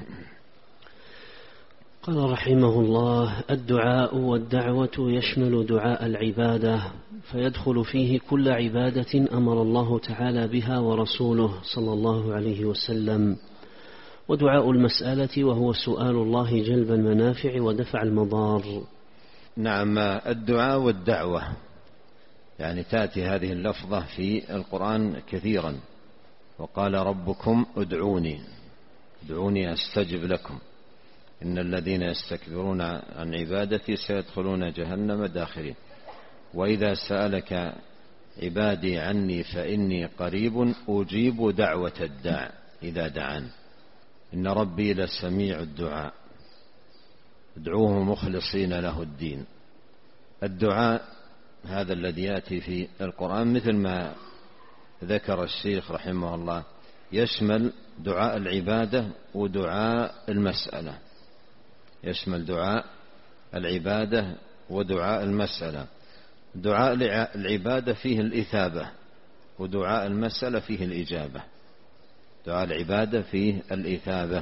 قال رحمه الله: الدعاء والدعوة يشمل دعاء العبادة، فيدخل فيه كل عبادة أمر الله تعالى بها ورسوله صلى الله عليه وسلم، ودعاء المسألة وهو سؤال الله جلب المنافع ودفع المضار. نعم، الدعاء والدعوة يعني تأتي هذه اللفظة في القرآن كثيرا. وقال ربكم ادعوني أستجب لكم، إن الذين يستكبرون عن عبادتي سيدخلون جهنم داخرين. وإذا سألك عبادي عني فإني قريب أجيب دعوة الداع إذا دعان، إن ربي لسميع الدعاء، ادعوه مخلصين له الدين. الدعاء هذا الذي يأتي في القرآن مثل ما ذكر الشيخ رحمه الله يشمل دعاء العبادة ودعاء المسألة، يشمل دعاء العبادة ودعاء المسألة. دعاء العبادة فيه الإثابة، ودعاء المسألة فيه الإجابة. دعاء العبادة فيه الإثابة،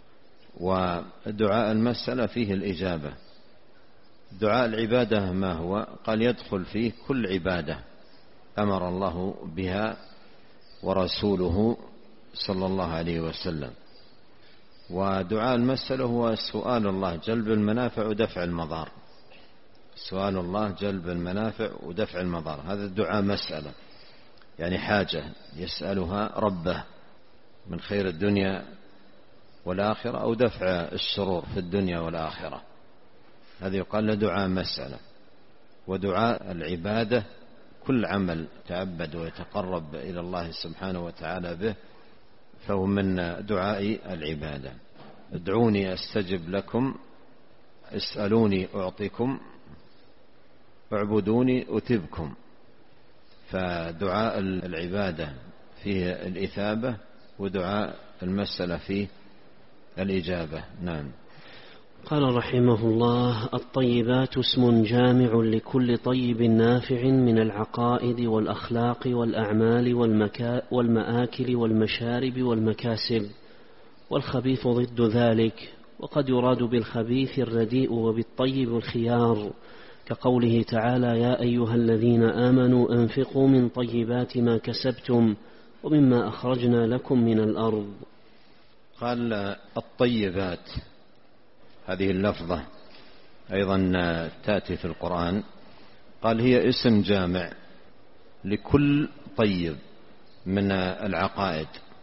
ودعاء المسألة فيه الإجابة. دعاء العبادة ما هو؟ قال يدخل فيه كل عبادة أمر الله بها ورسوله صلى الله عليه وسلم. ودعاء المسألة هو سؤال الله جلب المنافع ودفع المضار، سؤال الله جلب المنافع ودفع المضار، هذا الدعاء مسألة، يعني حاجة يسألها ربه من خير الدنيا والآخرة أو دفع الشرور في الدنيا والآخرة، هذا يقال له دعاء مسألة. ودعاء العبادة كل عمل تعبد ويتقرب إلى الله سبحانه وتعالى به فهو من دعاء العبادة. ادعوني أستجب لكم، اسألوني أعطيكم، اعبدوني أتبكم. فدعاء العبادة فيه الإثابة ودعاء المسألة فيه الإجابة. نعم. قال رحمه الله: الطيبات اسم جامع لكل طيب نافع من العقائد والأخلاق والأعمال والمآكل والمشارب والمكاسب، والخبيث ضد ذلك، وقد يراد بالخبيث الرديء وبالطيب الخيار، كقوله تعالى: يا أيها الذين آمنوا أنفقوا من طيبات ما كسبتم ومما أخرجنا لكم من الأرض. قال الطيبات، هذه اللفظة أيضا تأتي في القرآن، قال هي اسم جامع لكل طيب من العقائد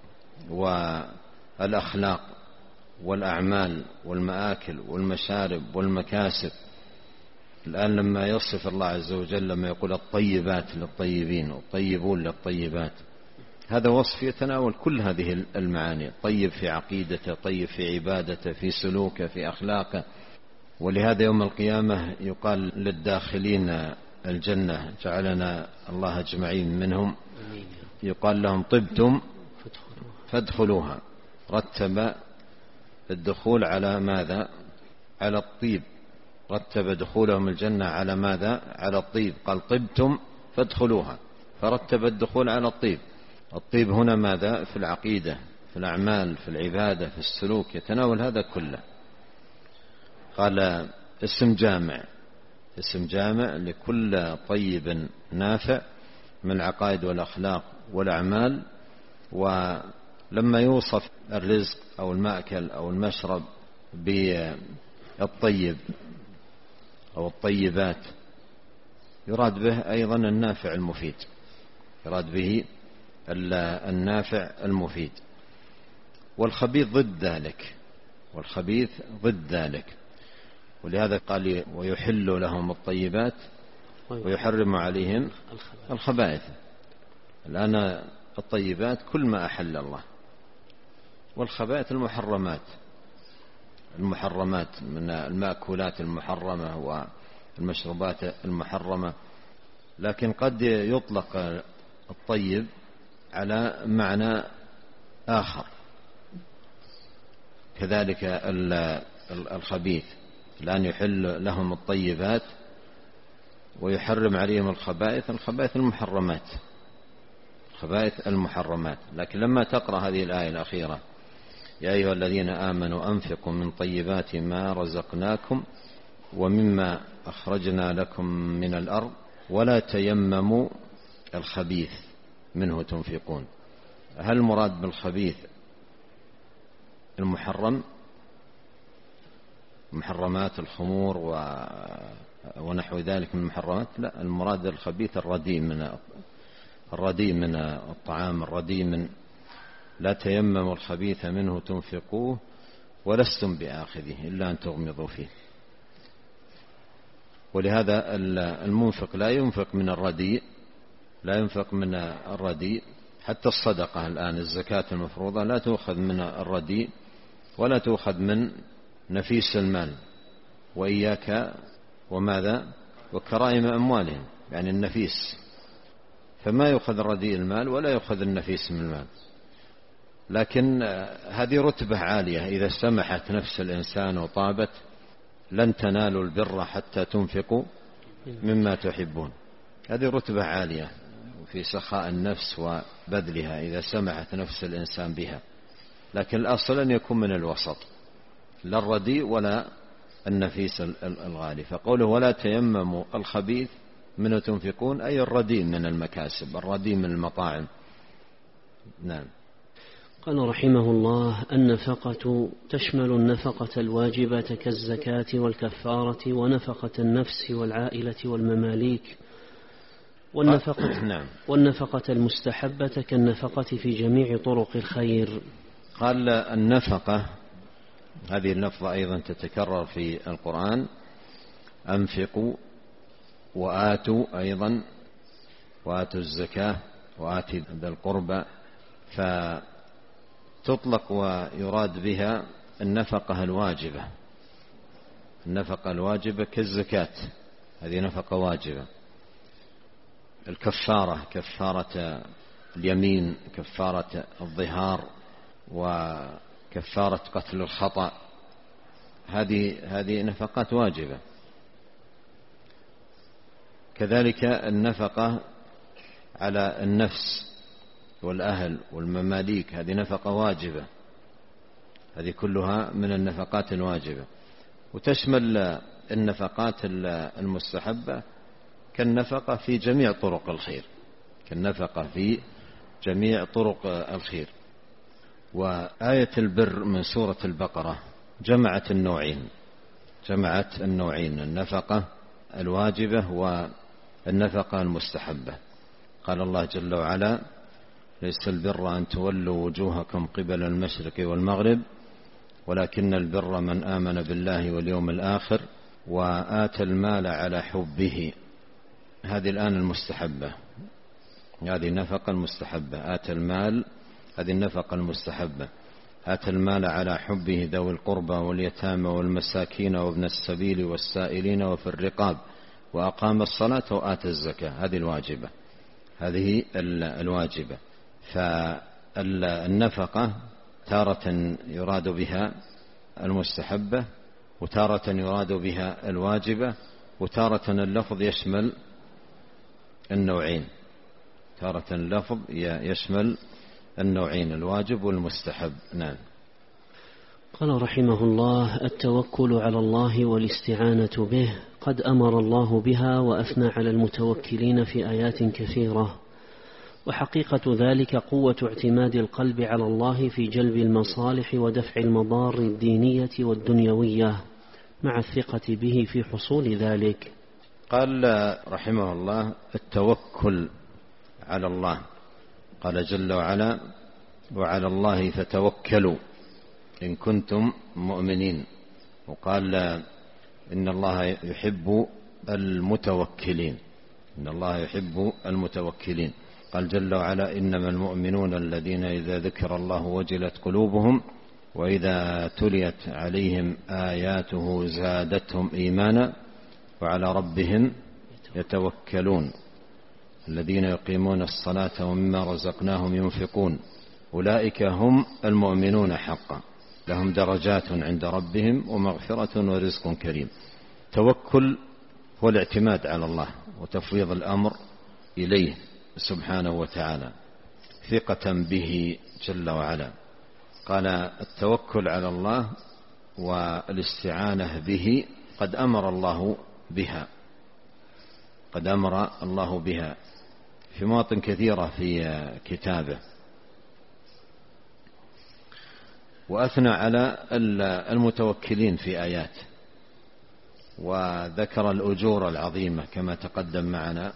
والأخلاق والأعمال والمآكل والمشارب والمكاسب. الآن لما يصف الله عز وجل لما يقول الطيبات للطيبين والطيبون للطيبات، هذا وصف يتناول كل هذه المعاني، طيب في عقيدته، طيب في عبادته، في سلوكه، في أخلاقه. ولهذا يوم القيامة يقال للداخلين الجنة، جعلنا الله أجمعين منهم، يقال لهم طبتم فادخلوها. رتب الدخول على ماذا؟ على الطيب، رتب دخولهم الجنة على ماذا؟ على الطيب، قال طبتم فادخلوها، فرتب الدخول على الطيب. الطيب هنا ماذا؟ في العقيدة، في الأعمال، في العبادة، في السلوك، يتناول هذا كله. قال اسم جامع، اسم جامع لكل طيب نافع من العقائد والأخلاق والأعمال. ولما يوصف الرزق أو المأكل أو المشرب بالطيب أو الطيبات يراد به أيضا النافع المفيد، يراد به النافع المفيد. والخبيث ضد ذلك، والخبيث ضد ذلك. ولهذا قال ويحل لهم الطيبات ويحرم عليهم الخبائث. الآن الطيبات كل ما أحل الله، والخبائث المحرمات، المحرمات من المأكولات المحرمة والمشروبات المحرمة. لكن قد يطلق الطيب على معنى آخر كذلك الخبيث. الآن يحل لهم الطيبات ويحرم عليهم الخبائث، الخبائث المحرمات، الخبائث المحرمات. لكن لما تقرأ هذه الآية الأخيرة: يا أيها الذين آمنوا أنفقوا من طيبات ما رزقناكم ومما أخرجنا لكم من الأرض ولا تيمموا الخبيث منه تنفقون. هل المراد بالخبيث المحرم، محرمات الخمور ونحو ذلك من المحرمات؟ لا، المراد الخبيث الرديء من الطعام، الرديء من لا تيمموا الخبيث منه تنفقوه ولستم بآخذه إلا أن تغمضوا فيه. ولهذا المنفق لا ينفق من الرديء، لا ينفق من الرديء. حتى الصدقة الآن الزكاة المفروضة لا تؤخذ من الرديء ولا تؤخذ من نفيس المال. وإياك وماذا؟ وكرائم أموالهم، يعني النفيس. فما يؤخذ الرديء المال ولا يؤخذ النفيس من المال. لكن هذه رتبة عالية، إذا سمحت نفس الإنسان وطابت: لن تنالوا البر حتى تنفقوا مما تحبون. هذه رتبة عالية في سخاء النفس وبذلها إذا سمحت نفس الإنسان بها. لكن الأصل أن يكون من الوسط، لا الرديء ولا النفيس الغالي. فقوله ولا تيمموا الخبيث منه تنفقون، أي الرديء من المكاسب، الرديء من المطاعم. نعم. قال رحمه الله: النفقة تشمل النفقة الواجبة كالزكاة والكفارة ونفقة النفس والعائلة والمماليك، والنفقة المستحبة كالنفقة في جميع طرق الخير. قال النفقة، هذه اللفظة أيضا تتكرر في القرآن: أنفقوا وآتوا، أيضا وآتوا الزكاة وآتي ذا القربى، فتطلق ويراد بها النفقة الواجبة. النفقة الواجبة كالزكاة، هذه نفقة واجبة. الكفارة، كفارة اليمين، كفارة الظهار، وكفارة قتل الخطأ، هذه نفقات واجبة. كذلك النفقة على النفس والأهل والمماليك، هذه نفقة واجبة، هذه كلها من النفقات الواجبة. وتشمل النفقات المستحبة كالنفقة في جميع طرق الخير، كالنفقة في جميع طرق الخير. وآية البر من سورة البقرة جمعت النوعين، النفقة الواجبة والنفقة المستحبة. قال الله جل وعلا: ليس البر أن تولوا وجوهكم قبل المشرق والمغرب ولكن البر من آمن بالله واليوم الآخر وآتى المال على حبه. هذه الآن المستحبة، هذه النفقة المستحبة. آتى المال، هذه النفقة المستحبة. آتى المال على حبه ذوي القربى واليتامى والمساكين وابن السبيل والسائلين وفي الرقاب وأقام الصلاة وآتى الزكاة، هذه الواجبة، هذه الواجبة. فالنفقة تارة يراد بها المستحبة، وتارة يراد بها الواجبة، وتارة اللفظ يشمل النوعين، تارة اللفظ يشمل النوعين، الواجب والمستحب. نعم. قال رحمه الله: التوكل على الله والاستعانة به قد أمر الله بها وأثنى على المتوكلين في آيات كثيرة، وحقيقة ذلك قوة اعتماد القلب على الله في جلب المصالح ودفع المضار الدينية والدنيوية مع الثقة به في حصول ذلك. قال رحمه الله: التوكل على الله. قال جل وعلا: وعلى الله فتوكلوا إن كنتم مؤمنين. وقال: إن الله يحب المتوكلين، إن الله يحب المتوكلين. قال جل وعلا: إنما المؤمنون الذين إذا ذكر الله وجلت قلوبهم وإذا تليت عليهم آياته زادتهم إيمانا وعلى ربهم يتوكلون الذين يقيمون الصلاة ومما رزقناهم ينفقون أولئك هم المؤمنون حقا لهم درجات عند ربهم ومغفرة ورزق كريم. توكل هو الاعتماد على الله وتفويض الأمر إليه سبحانه وتعالى ثقة به جل وعلا. قال: التوكل على الله والاستعانة به قد أمر الله بها، قد أمر الله بها في مواطن كثيرة في كتابه، وأثنى على المتوكلين في آيات، وذكر الأجور العظيمة كما تقدم معنا.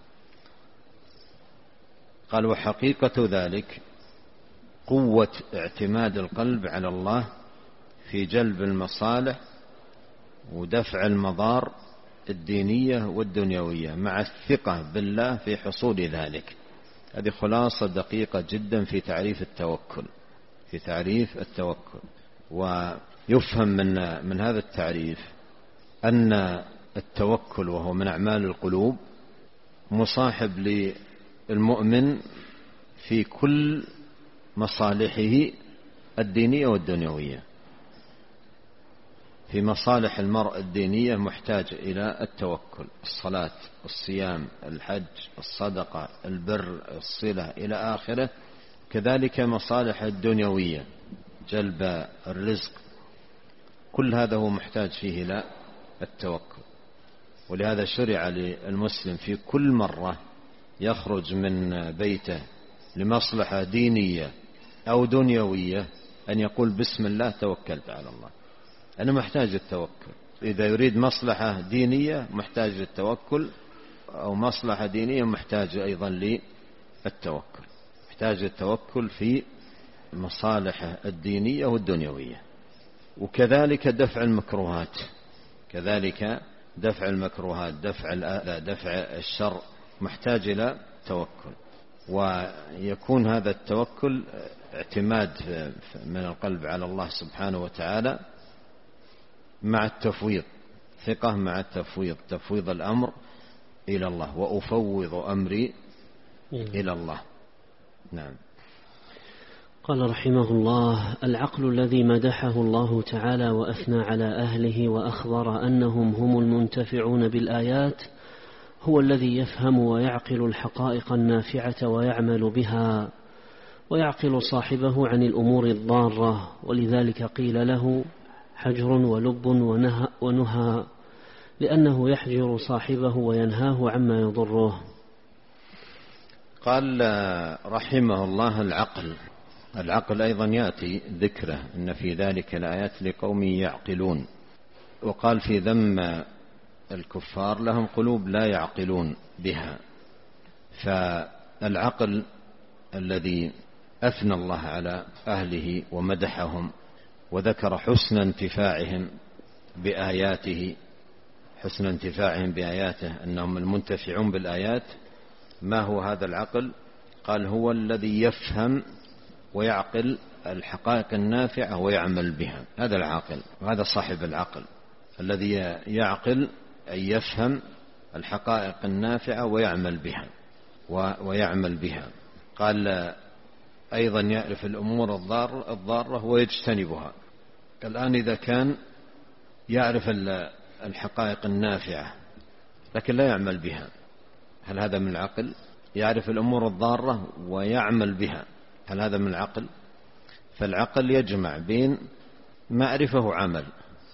قال: وحقيقة ذلك قوة اعتماد القلب على الله في جلب المصالح ودفع المضار الدينية والدنيوية مع الثقة بالله في حصول ذلك. هذه خلاصة دقيقة جدا في تعريف التوكل، في تعريف التوكل. ويفهم من هذا التعريف أن التوكل وهو من أعمال القلوب مصاحب للمؤمن في كل مصالحه الدينية والدنيوية. في مصالح المرء الدينية محتاج إلى التوكل، الصلاة، الصيام، الحج، الصدقة، البر، الصلة إلى آخره. كذلك مصالح الدنيوية، جلب الرزق، كل هذا هو محتاج فيه إلى التوكل. ولهذا شرع للمسلم في كل مرة يخرج من بيته لمصلحة دينية أو دنيوية أن يقول بسم الله توكلت على الله. أنا محتاج التوكل. إذا يريد مصلحة دينية محتاج للتوكل، أو مصلحة دينية محتاج أيضا للتوكل، محتاج التوكل في مصالحه الدينية والدنيوية. وكذلك دفع المكروهات، كذلك دفع المكروهات، دفع الآذى، دفع الشر محتاج إلى توكل. ويكون هذا التوكل اعتماد من القلب على الله سبحانه وتعالى مع التفويض، ثقة مع التفويض، تفويض الأمر إلى الله، وأفوض أمري إلى الله. نعم. قال رحمه الله: العقل الذي مدحه الله تعالى وأثنى على أهله وأخبر أنهم هم المنتفعون بالآيات هو الذي يفهم ويعقل الحقائق النافعة ويعمل بها، ويعقل صاحبه عن الأمور الضارة، ولذلك قيل له حجر ولب ونهى، لأنه يحجر صاحبه وينهاه عما يضره. قال رحمه الله: العقل أيضا يأتي ذكره إن في ذلك الآيات لقوم يعقلون. وقال في ذم الكفار: لهم قلوب لا يعقلون بها. فالعقل الذي أثنى الله على أهله ومدحهم وذكر حسن انتفاعهم بآياته، حسن انتفاعهم بآياته أنهم المنتفعون بالآيات. ما هو هذا العقل؟ قال: هو الذي يفهم ويعقل الحقائق النافعة ويعمل بها. هذا العاقل، وهذا صاحب العقل الذي يعقل أي يفهم الحقائق النافعة ويعمل بها. قال أيضا: يعرف الأمور الضارة ويجتنبها. الآن إذا كان يعرف الحقائق النافعة لكن لا يعمل بها، هل هذا من العقل؟ يعرف الأمور الضارة ويعمل بها، هل هذا من العقل؟ فالعقل يجمع بين معرفة وعمل،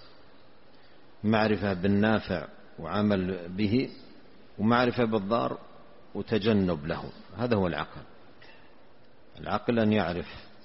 معرفة بالنافع وعمل به، ومعرفة بالضار وتجنب له. هذا هو العقل. العقل أن يعرف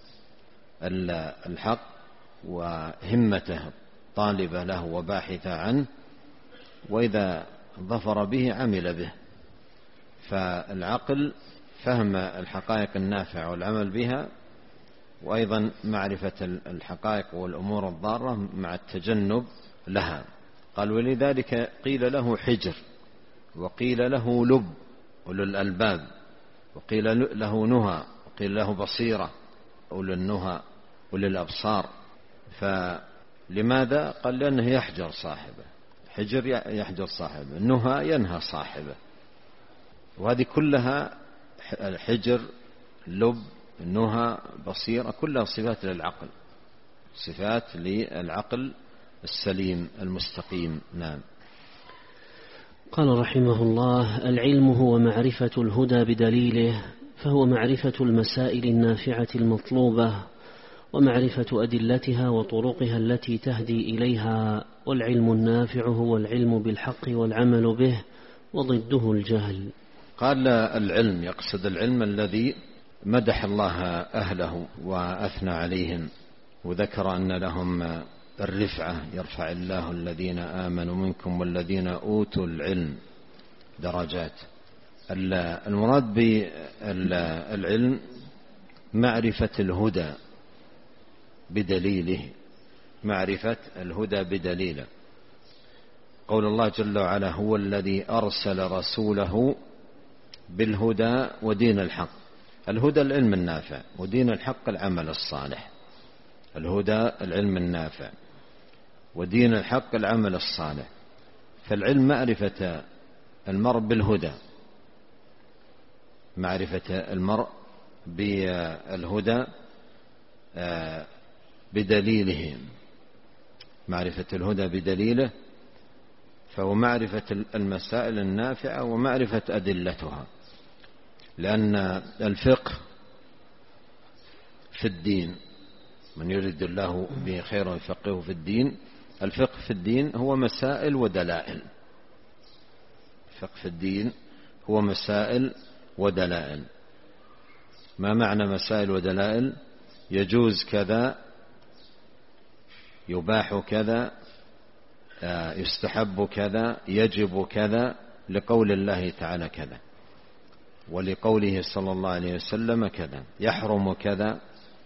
الحق وهمته طالبة له وباحثة عنه، وإذا ظفر به عمل به. فالعقل فهم الحقائق النافعة والعمل بها، وأيضا معرفة الحقائق والأمور الضارة مع التجنب لها. قال: ولذلك قيل له حجر، وقيل له لب أولو الألباب، وقيل له نهى، وقيل له بصيرة أولو النهى أولو الأبصار. فلماذا؟ قال: لأنه يحجر صاحبه. حجر يحجر صاحبه، النهى ينهى صاحبه. وهذه كلها حجر، لب، نهى، بصيرة، كلها صفات للعقل، صفات للعقل السليم المستقيم. نعم. قال رحمه الله: العلم هو معرفة الهدى بدليله، فهو معرفة المسائل النافعة المطلوبة، ومعرفة أدلتها وطرقها التي تهدي إليها. والعلم النافع هو العلم بالحق والعمل به، وضده الجهل. قال: العلم، يقصد العلم الذي مدح الله أهله وأثنى عليهم، وذكر أن لهم الرفعة، يرفع الله الذين آمنوا منكم والذين أوتوا العلم درجات. المراد بالعلم معرفة الهدى بدليله، معرفة الهدى بدليله. قول الله جل وعلا: هو الذي أرسل رسوله بالهدى ودين الحق. الهدى العلم النافع، ودين الحق العمل الصالح. الهدى العلم النافع، ودين الحق العمل الصالح. فالعلم معرفة المرء بالهدى، معرفة المرء بالهدى بدليله، معرفة الهدى بدليله، فهو معرفة المسائل النافعة ومعرفة أدلتها. لأن الفقه في الدين، من يريد الله به خيرا يفقهه في الدين. الفقه في الدين هو مسائل ودلائل. الفقه في الدين هو مسائل ودلائل. ما معنى مسائل ودلائل؟ يجوز كذا، يباح كذا، يستحب كذا، يجب كذا، لقول الله تعالى كذا، ولقوله صلى الله عليه وسلم كذا، يحرم كذا،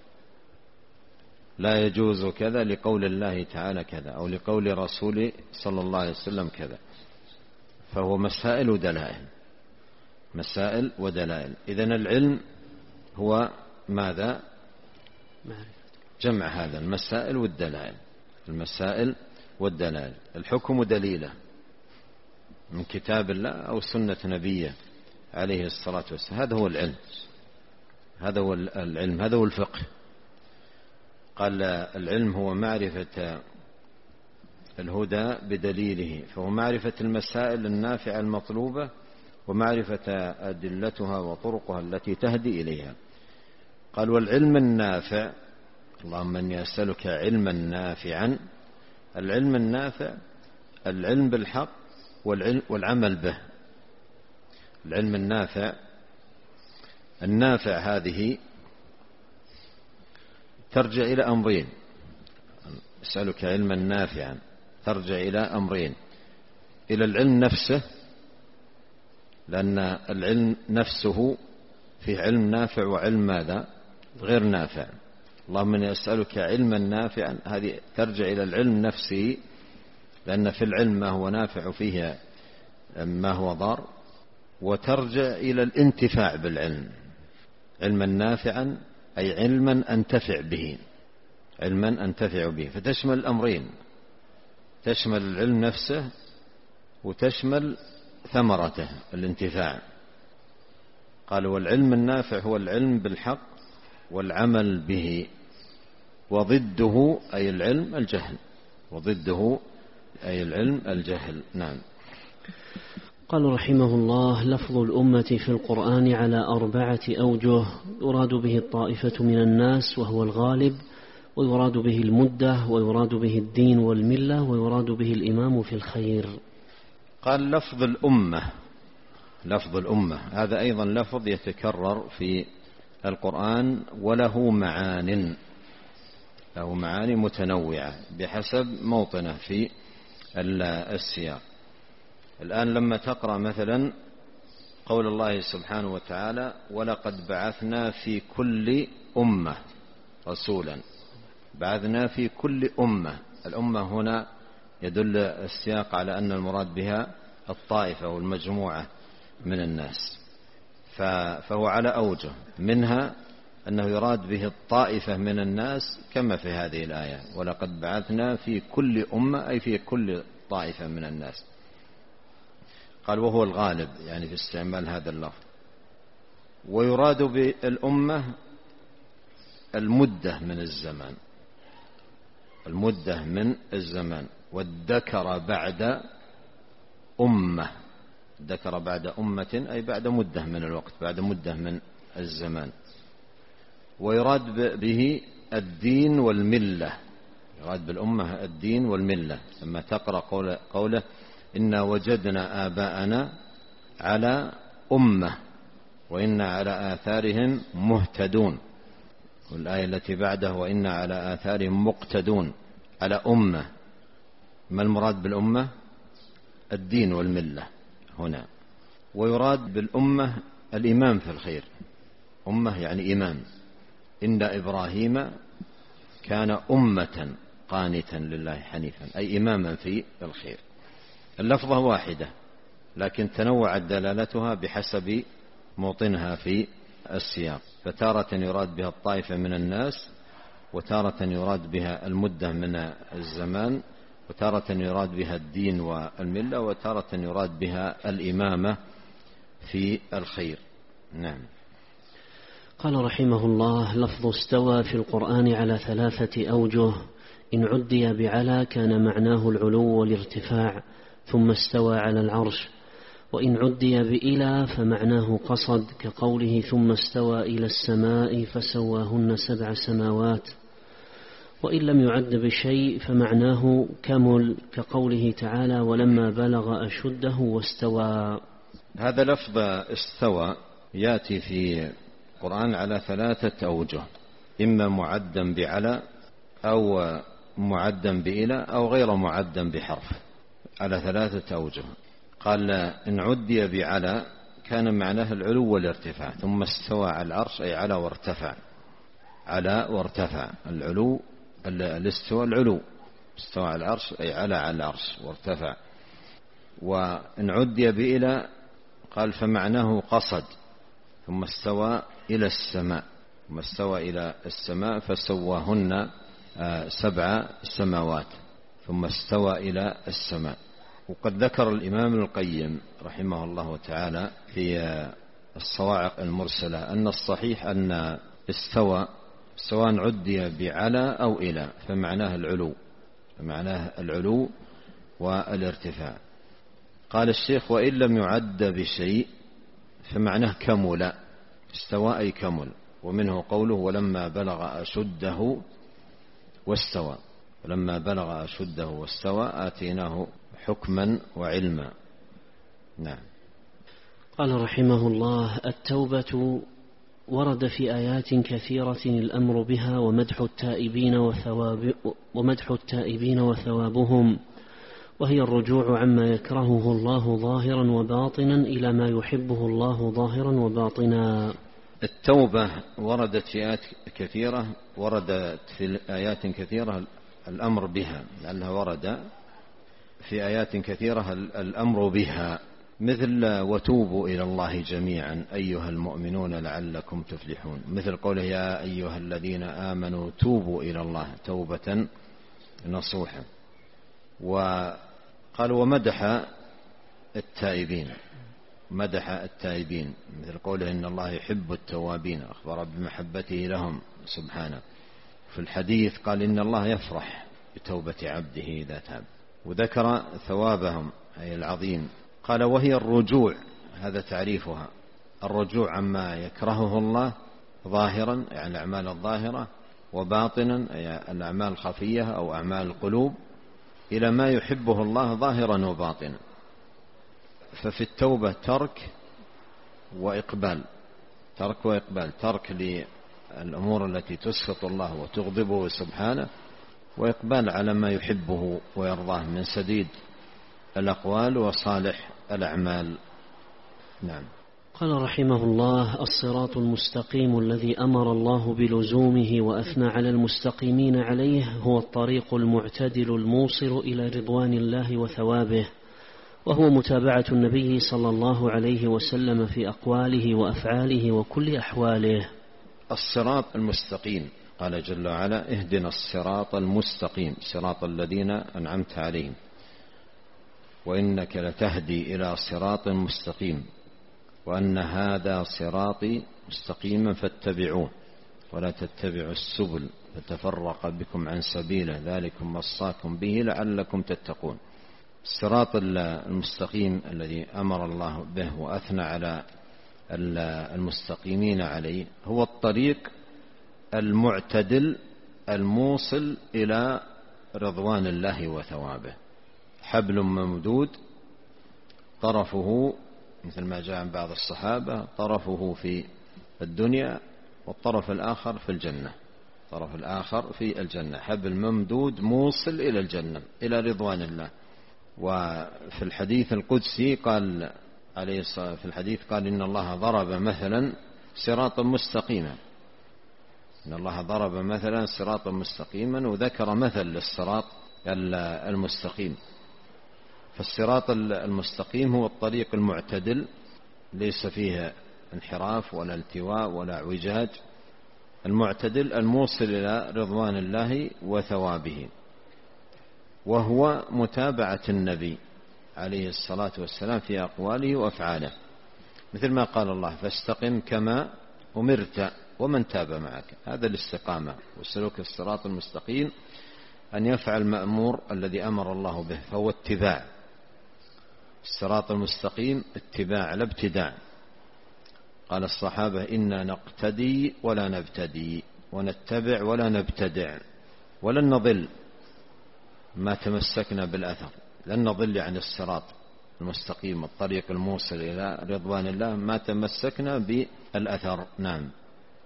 لا يجوز كذا، لقول الله تعالى كذا، أو لقول رسوله صلى الله عليه وسلم كذا. فهو مسائل ودلائل، مسائل ودلائل. إذن العلم هو ماذا؟ جمع هذا المسائل والدلائل، المسائل والدلائل. الحكم دليله من كتاب الله أو سنة نبيه عليه الصلاة والسلام. هذا هو العلم، هذا هو العلم، هذا هو الفقه. قال العلم هو معرفة الهدى بدليله، فهو معرفة المسائل النافعة المطلوبة ومعرفة أدلتها وطرقها التي تهدي إليها. قال والعلم النافع، اللهم إني أسألك علما نافعا. العلم النافع العلم بالحق والعمل به. العلم النافع، النافع هذه ترجع إلى أمرين. أسألك علما نافعا ترجع إلى أمرين: إلى العلم نفسه، لأن العلم نفسه فيه علم نافع وعلم ماذا؟ غير نافع. اللهم إني أسألك علما نافعا، هذه ترجع إلى العلم نفسه، لأن في العلم ما هو نافع فيه ما هو ضار. وترجع إلى الانتفاع بالعلم، علما نافعا أي علما أنتفع به، علما أنتفع به. فتشمل الأمرين، تشمل العلم نفسه وتشمل ثمرته الانتفاع. قال والعلم النافع هو العلم بالحق والعمل به، وضده أي العلم الجهل، وضده أي العلم الجهل. نعم. قال رحمه الله: لفظ الأمة في القرآن على 4 أوجه، يراد به الطائفة من الناس وهو الغالب، ويراد به المدة، ويراد به الدين والملة، ويراد به الإمام في الخير. قال لفظ الأمة، لفظ الأمة هذا أيضا لفظ يتكرر في القرآن، وله معان، له معاني متنوعة بحسب موطنه في السياق. الآن لما تقرأ مثلا قول الله سبحانه وتعالى: ولقد بعثنا في كل أمة رسولا. بعثنا في كل أمة، الأمة هنا يدل السياق على أن المراد بها الطائفة والمجموعة من الناس، فهو على أوجه، منها أنه يراد به الطائفة من الناس كما في هذه الآية: ولقد بعثنا في كل أمة، أي في كل طائفة من الناس. قال وهو الغالب يعني في استعمال هذا اللفظ. ويراد بالأمة المدة من الزمان، المدة من الزمان. والذكر بعد أمة، ذكر بعد أمة أي بعد مدة من الوقت، بعد مدة من الزمان. ويراد به الدين والملة، يراد بالأمة الدين والملة. لما تقرأ قوله: إنا وجدنا آباءنا على أمة وإنا على آثارهم مهتدون، والآية التي بعده: وإنا على آثارهم مقتدون. على أمة، ما المراد بالأمة؟ الدين والملة هنا. ويراد بالأمة الإمام في الخير، أمة يعني إمام. إن إبراهيم كان أمة قانتا لله حنيفا، أي إماما في الخير. اللفظة واحدة لكن تنوعت دلالتها بحسب موطنها في السياق، فتارة يراد بها الطائفة من الناس، وتارة يراد بها المدة من الزمان، وتارة يراد بها الدين والملة، وتارة يراد بها الإمامة في الخير. نعم. قال رحمه الله: لفظ استوى في القرآن على 3 أوجه. إن عدي بعلى كان معناه العلو والارتفاع، ثم استوى على العرش. وإن عدي بإلى فمعناه قصد، كقوله: ثم استوى إلى السماء فسواهن 7 سماوات. وإن لم يعد بشيء فمعناه كمل، كقوله تعالى: ولما بلغ أشده واستوى. هذا لفظ استوى يأتي في القرآن على 3 أوجه. إما معدا بعلى أو معدا بإلى أو غير معدا بحرف على 3 أوجه. قال إن عدي بعلى كان معناه العلو والارتفاع، ثم استوى على العرش أي على وارتفع، على وارتفع، العلو الاستوى العلو، استوى على العرش أي على العرش وارتفع. وإن عدي بإلى قال فمعناه قصد، ثم استوى إلى السماء، ثم استوى إلى السماء فسواهن 7 سماوات، ثم استوى إلى السماء. وقد ذكر الإمام القيم رحمه الله تعالى في الصواعق المرسلة أن الصحيح أن استوى سواء عدي بعلى أو إلى فمعناه العلو والارتفاع. قال الشيخ وإن لم يعد بشيء فمعناه كمل، استوى أي كمل، ومنه قوله ولما بلغ أشده واستوى، ولما بلغ أشده واستوى آتيناه حكما وعلما. نعم. قال رحمه الله التوبة ورد في آيات كثيرة الأمر بها ومدح التائبين وثوابهم، وهي الرجوع عما يكرهه الله ظاهرا وباطنا إلى ما يحبه الله ظاهرا وباطنا. التوبة وردت في آيات كثيرة الأمر بها، لأنها ورد في آيات كثيرة الأمر بها، مثل وتوبوا إلى الله جميعا أيها المؤمنون لعلكم تفلحون، مثل قوله يا أيها الذين آمنوا توبوا إلى الله توبة نصوحا. وقال ومدح التائبين، مثل قوله إن الله يحب التوابين، أخبر بمحبته لهم سبحانه. في الحديث قال إن الله يفرح بتوبة عبده إذا تاب، وذكر ثوابهم أي العظيم. قال وهي الرجوع، هذا تعريفها، الرجوع عما يكرهه الله ظاهرا يعني الأعمال الظاهرة، وباطنا أي الأعمال الخفية أو أعمال القلوب، إلى ما يحبه الله ظاهرا وباطنا. ففي التوبة ترك وإقبال، ترك للأمور التي تسخط الله وتغضبه سبحانه، وإقبال على ما يحبه ويرضاه من سديد الأقوال وصالح الأعمال. نعم. قال رحمه الله الصراط المستقيم الذي أمر الله بلزومه وأثنى على المستقيمين عليه هو الطريق المعتدل الموصل إلى رضوان الله وثوابه، وهو متابعة النبي صلى الله عليه وسلم في أقواله وأفعاله وكل أحواله. الصراط المستقيم، قال جل وعلا اهدنا الصراط المستقيم صراط الذين أنعمت عليهم وإنك لتهدي إلى صراط مستقيم وأن هذا صراطي مستقيما فاتبعوه ولا تتبعوا السبل فتفرق بكم عن سبيله ذلكم وصاكم به لعلكم تتقون. الصراط المستقيم الذي أمر الله به وأثنى على المستقيمين عليه هو الطريق المعتدل الموصل إلى رضوان الله وثوابه، حبل ممدود طرفه مثل ما جاء عن بعض الصحابة طرفه في الدنيا والطرف الآخر في الجنة، طرف الآخر في الجنة، حبل ممدود موصل إلى الجنة إلى رضوان الله. وفي الحديث القدسي قال عليه الصلاة في الحديث قال إن الله ضرب مثلا صراطا مستقيما، إن الله ضرب مثلا صراطا مستقيما، وذكر مثل للصراط المستقيم. فالصراط المستقيم هو الطريق المعتدل ليس فيه انحراف ولا التواء ولا اعوجاج، المعتدل الموصل إلى رضوان الله وثوابه، وهو متابعة النبي عليه الصلاة والسلام في أقواله وأفعاله، مثل ما قال الله فاستقم كما أمرت ومن تاب معك. هذا الاستقامة وسلوك الصراط المستقيم أن يفعل مأمور الذي أمر الله به، فهو اتباع. الصراط المستقيم اتباع لا ابتداع. قال الصحابة إنا نقتدي ولا نبتدي ونتبع ولا نبتدع ولن نضل ما تمسكنا بالأثر، لن نضل عن الصراط المستقيم الطريق الموصل إلى رضوان الله ما تمسكنا بالأثر. نعم.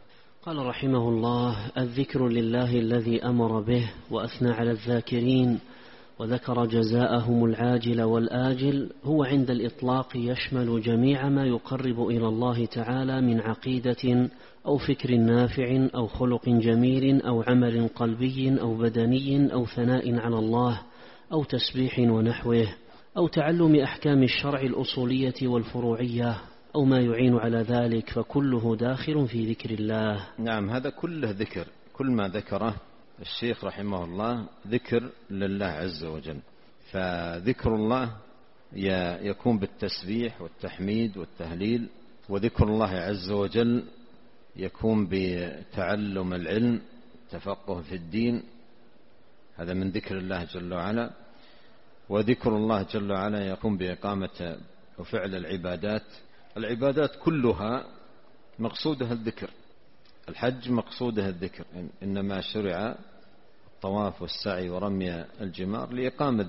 قال رحمه الله: الذكر لله الذي أمر به وأثنى على الذاكرين وذكر جزاءهم العاجل والآجل، هو عند الإطلاق يشمل جميع ما يقرب إلى الله تعالى من عقيدة أو فكر نافع أو خلق جميل أو عمل قلبي أو بدني أو ثناء على الله أو تسبيح ونحوه أو تعلم أحكام الشرع الأصولية والفروعية أو ما يعين على ذلك، فكله داخل في ذكر الله. نعم، هذا كله ذكر، كل ما ذكره الشيخ رحمه الله ذكر لله عز وجل. فذكر الله يكون بالتسبيح والتحميد والتهليل، وذكر الله عز وجل يكون بتعلم العلم، التفقه في الدين، هذا من ذكر الله جل وعلا. وذكر الله جل وعلا يكون بإقامة وفعل العبادات كلها مقصودها الذكر. الحج مقصودها الذكر، إنما شرع الطواف والسعي ورمي الجمار لإقامة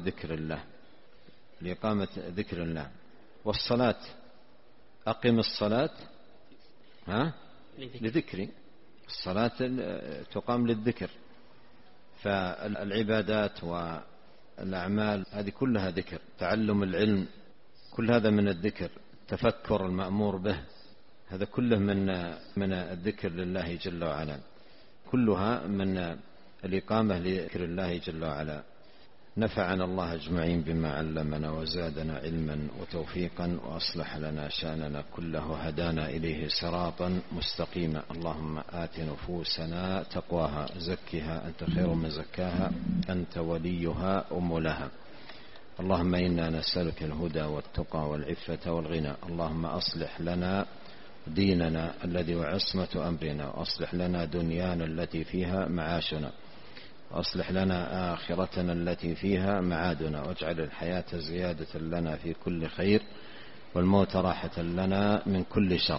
ذكر الله. والصلاة، أقم الصلاة لذكري، الصلاة تقام للذكر. فالعبادات والأعمال هذه كلها ذكر. تعلم العلم كل هذا من الذكر. تفكر المأمور به هذا كله من الذكر لله جل وعلا، كلها من الإقامة لذكر الله جل وعلا. نفعنا الله أجمعين بما علمنا وزادنا علما وتوفيقا وأصلح لنا شأننا كله، هدانا إليه صراطا مستقيما. اللهم آت نفوسنا تقواها، زكها أنت خير من زكاها، أنت وليها ومولاها. اللهم إنا نسألك الهدى والتقى والعفة والغنى. اللهم أصلح لنا ديننا الذي وعصمة أمرنا، وأصلح لنا دنيانا التي فيها معاشنا، وأصلح لنا آخرتنا التي فيها معادنا، واجعل الحياة زيادة لنا في كل خير والموت راحة لنا من كل شر.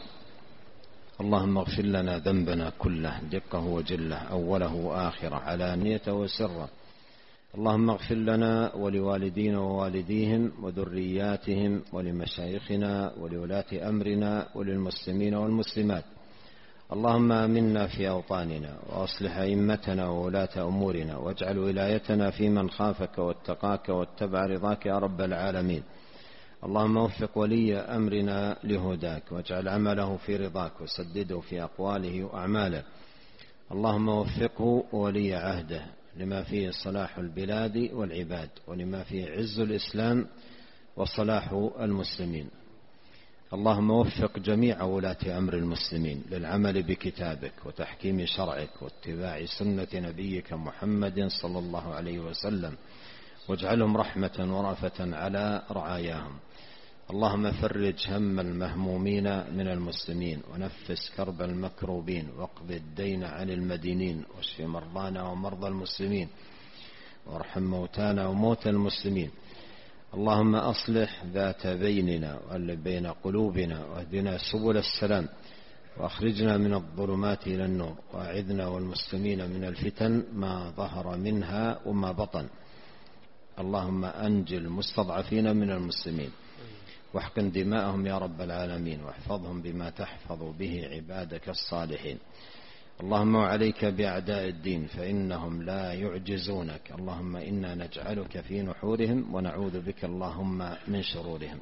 اللهم اغفر لنا ذنبنا كله، دقه وجله، أوله وآخره، علانيته وسره. اللهم اغفر لنا ولوالدينا ووالديهم وذرياتهم ولمشايخنا ولولاة أمرنا وللمسلمين والمسلمات. اللهم آمنا في أوطاننا وأصلح أئمتنا وولاة أمورنا، واجعل ولايتنا في من خافك واتقاك واتبع رضاك يا رب العالمين. اللهم وفق ولي أمرنا لهداك، واجعل عمله في رضاك، وسدده في أقواله وأعماله. اللهم وفقه ولي عهده لما فيه صلاح البلاد والعباد، ولما فيه عز الإسلام وصلاح المسلمين. اللهم وفق جميع ولاة أمر المسلمين للعمل بكتابك وتحكيم شرعك واتباع سنة نبيك محمد صلى الله عليه وسلم، واجعلهم رحمة ورأفة على رعاياهم. اللهم فرج هم المهمومين من المسلمين، ونفس كرب المكروبين، واقض الدين عن المدينين، واشف مرضانا ومرضى المسلمين، وارحم موتانا وموتى المسلمين. اللهم أصلح ذات بيننا وألف بين قلوبنا، واهدنا سبل السلام، وأخرجنا من الظلمات إلى النور، وأعذنا والمسلمين من الفتن ما ظهر منها وما بطن. اللهم أنجي المستضعفين من المسلمين، واحقن دماءهم يا رب العالمين، واحفظهم بما تحفظ به عبادك الصالحين. اللهم وعليك بأعداء الدين فإنهم لا يعجزونك. اللهم إنا نجعلك في نحورهم ونعوذ بك اللهم من شرورهم.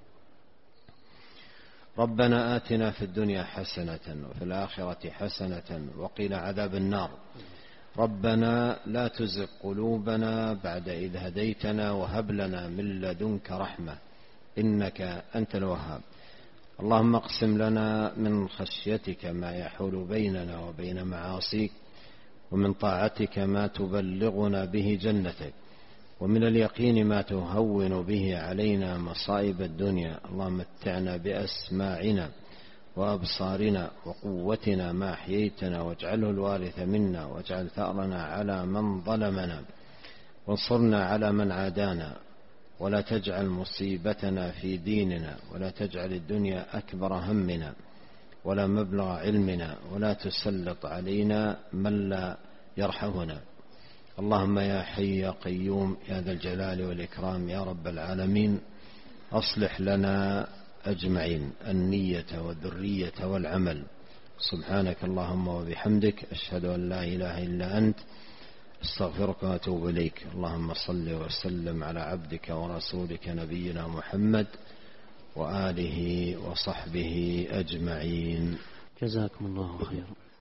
ربنا آتنا في الدنيا حسنة وفي الآخرة حسنة وقنا عذاب النار. ربنا لا تزغ قلوبنا بعد إذ هديتنا، وهب لنا من لدنك رحمة إنك أنت الوهاب. اللهم اقسم لنا من خشيتك ما يحول بيننا وبين معاصيك، ومن طاعتك ما تبلغنا به جنتك، ومن اليقين ما تهون به علينا مصائب الدنيا. اللهم متعنا بأسماعنا وأبصارنا وقوتنا ما أحييتنا، واجعله الوارث منا، واجعل ثأرنا على من ظلمنا، وانصرنا على من عادانا، ولا تجعل مصيبتنا في ديننا، ولا تجعل الدنيا أكبر همنا ولا مبلغ علمنا، ولا تسلط علينا من لا يرحمنا. اللهم يا حي يا قيوم يا ذا الجلال والإكرام يا رب العالمين، أصلح لنا أجمعين النية والذرية والعمل، سبحانك اللهم وبحمدك، أشهد أن لا إله إلا أنت، استغفرك وأتوب إليك. اللهم صل وسلم على عبدك ورسولك نبينا محمد وآله وصحبه أجمعين. جزاكم الله خيرا.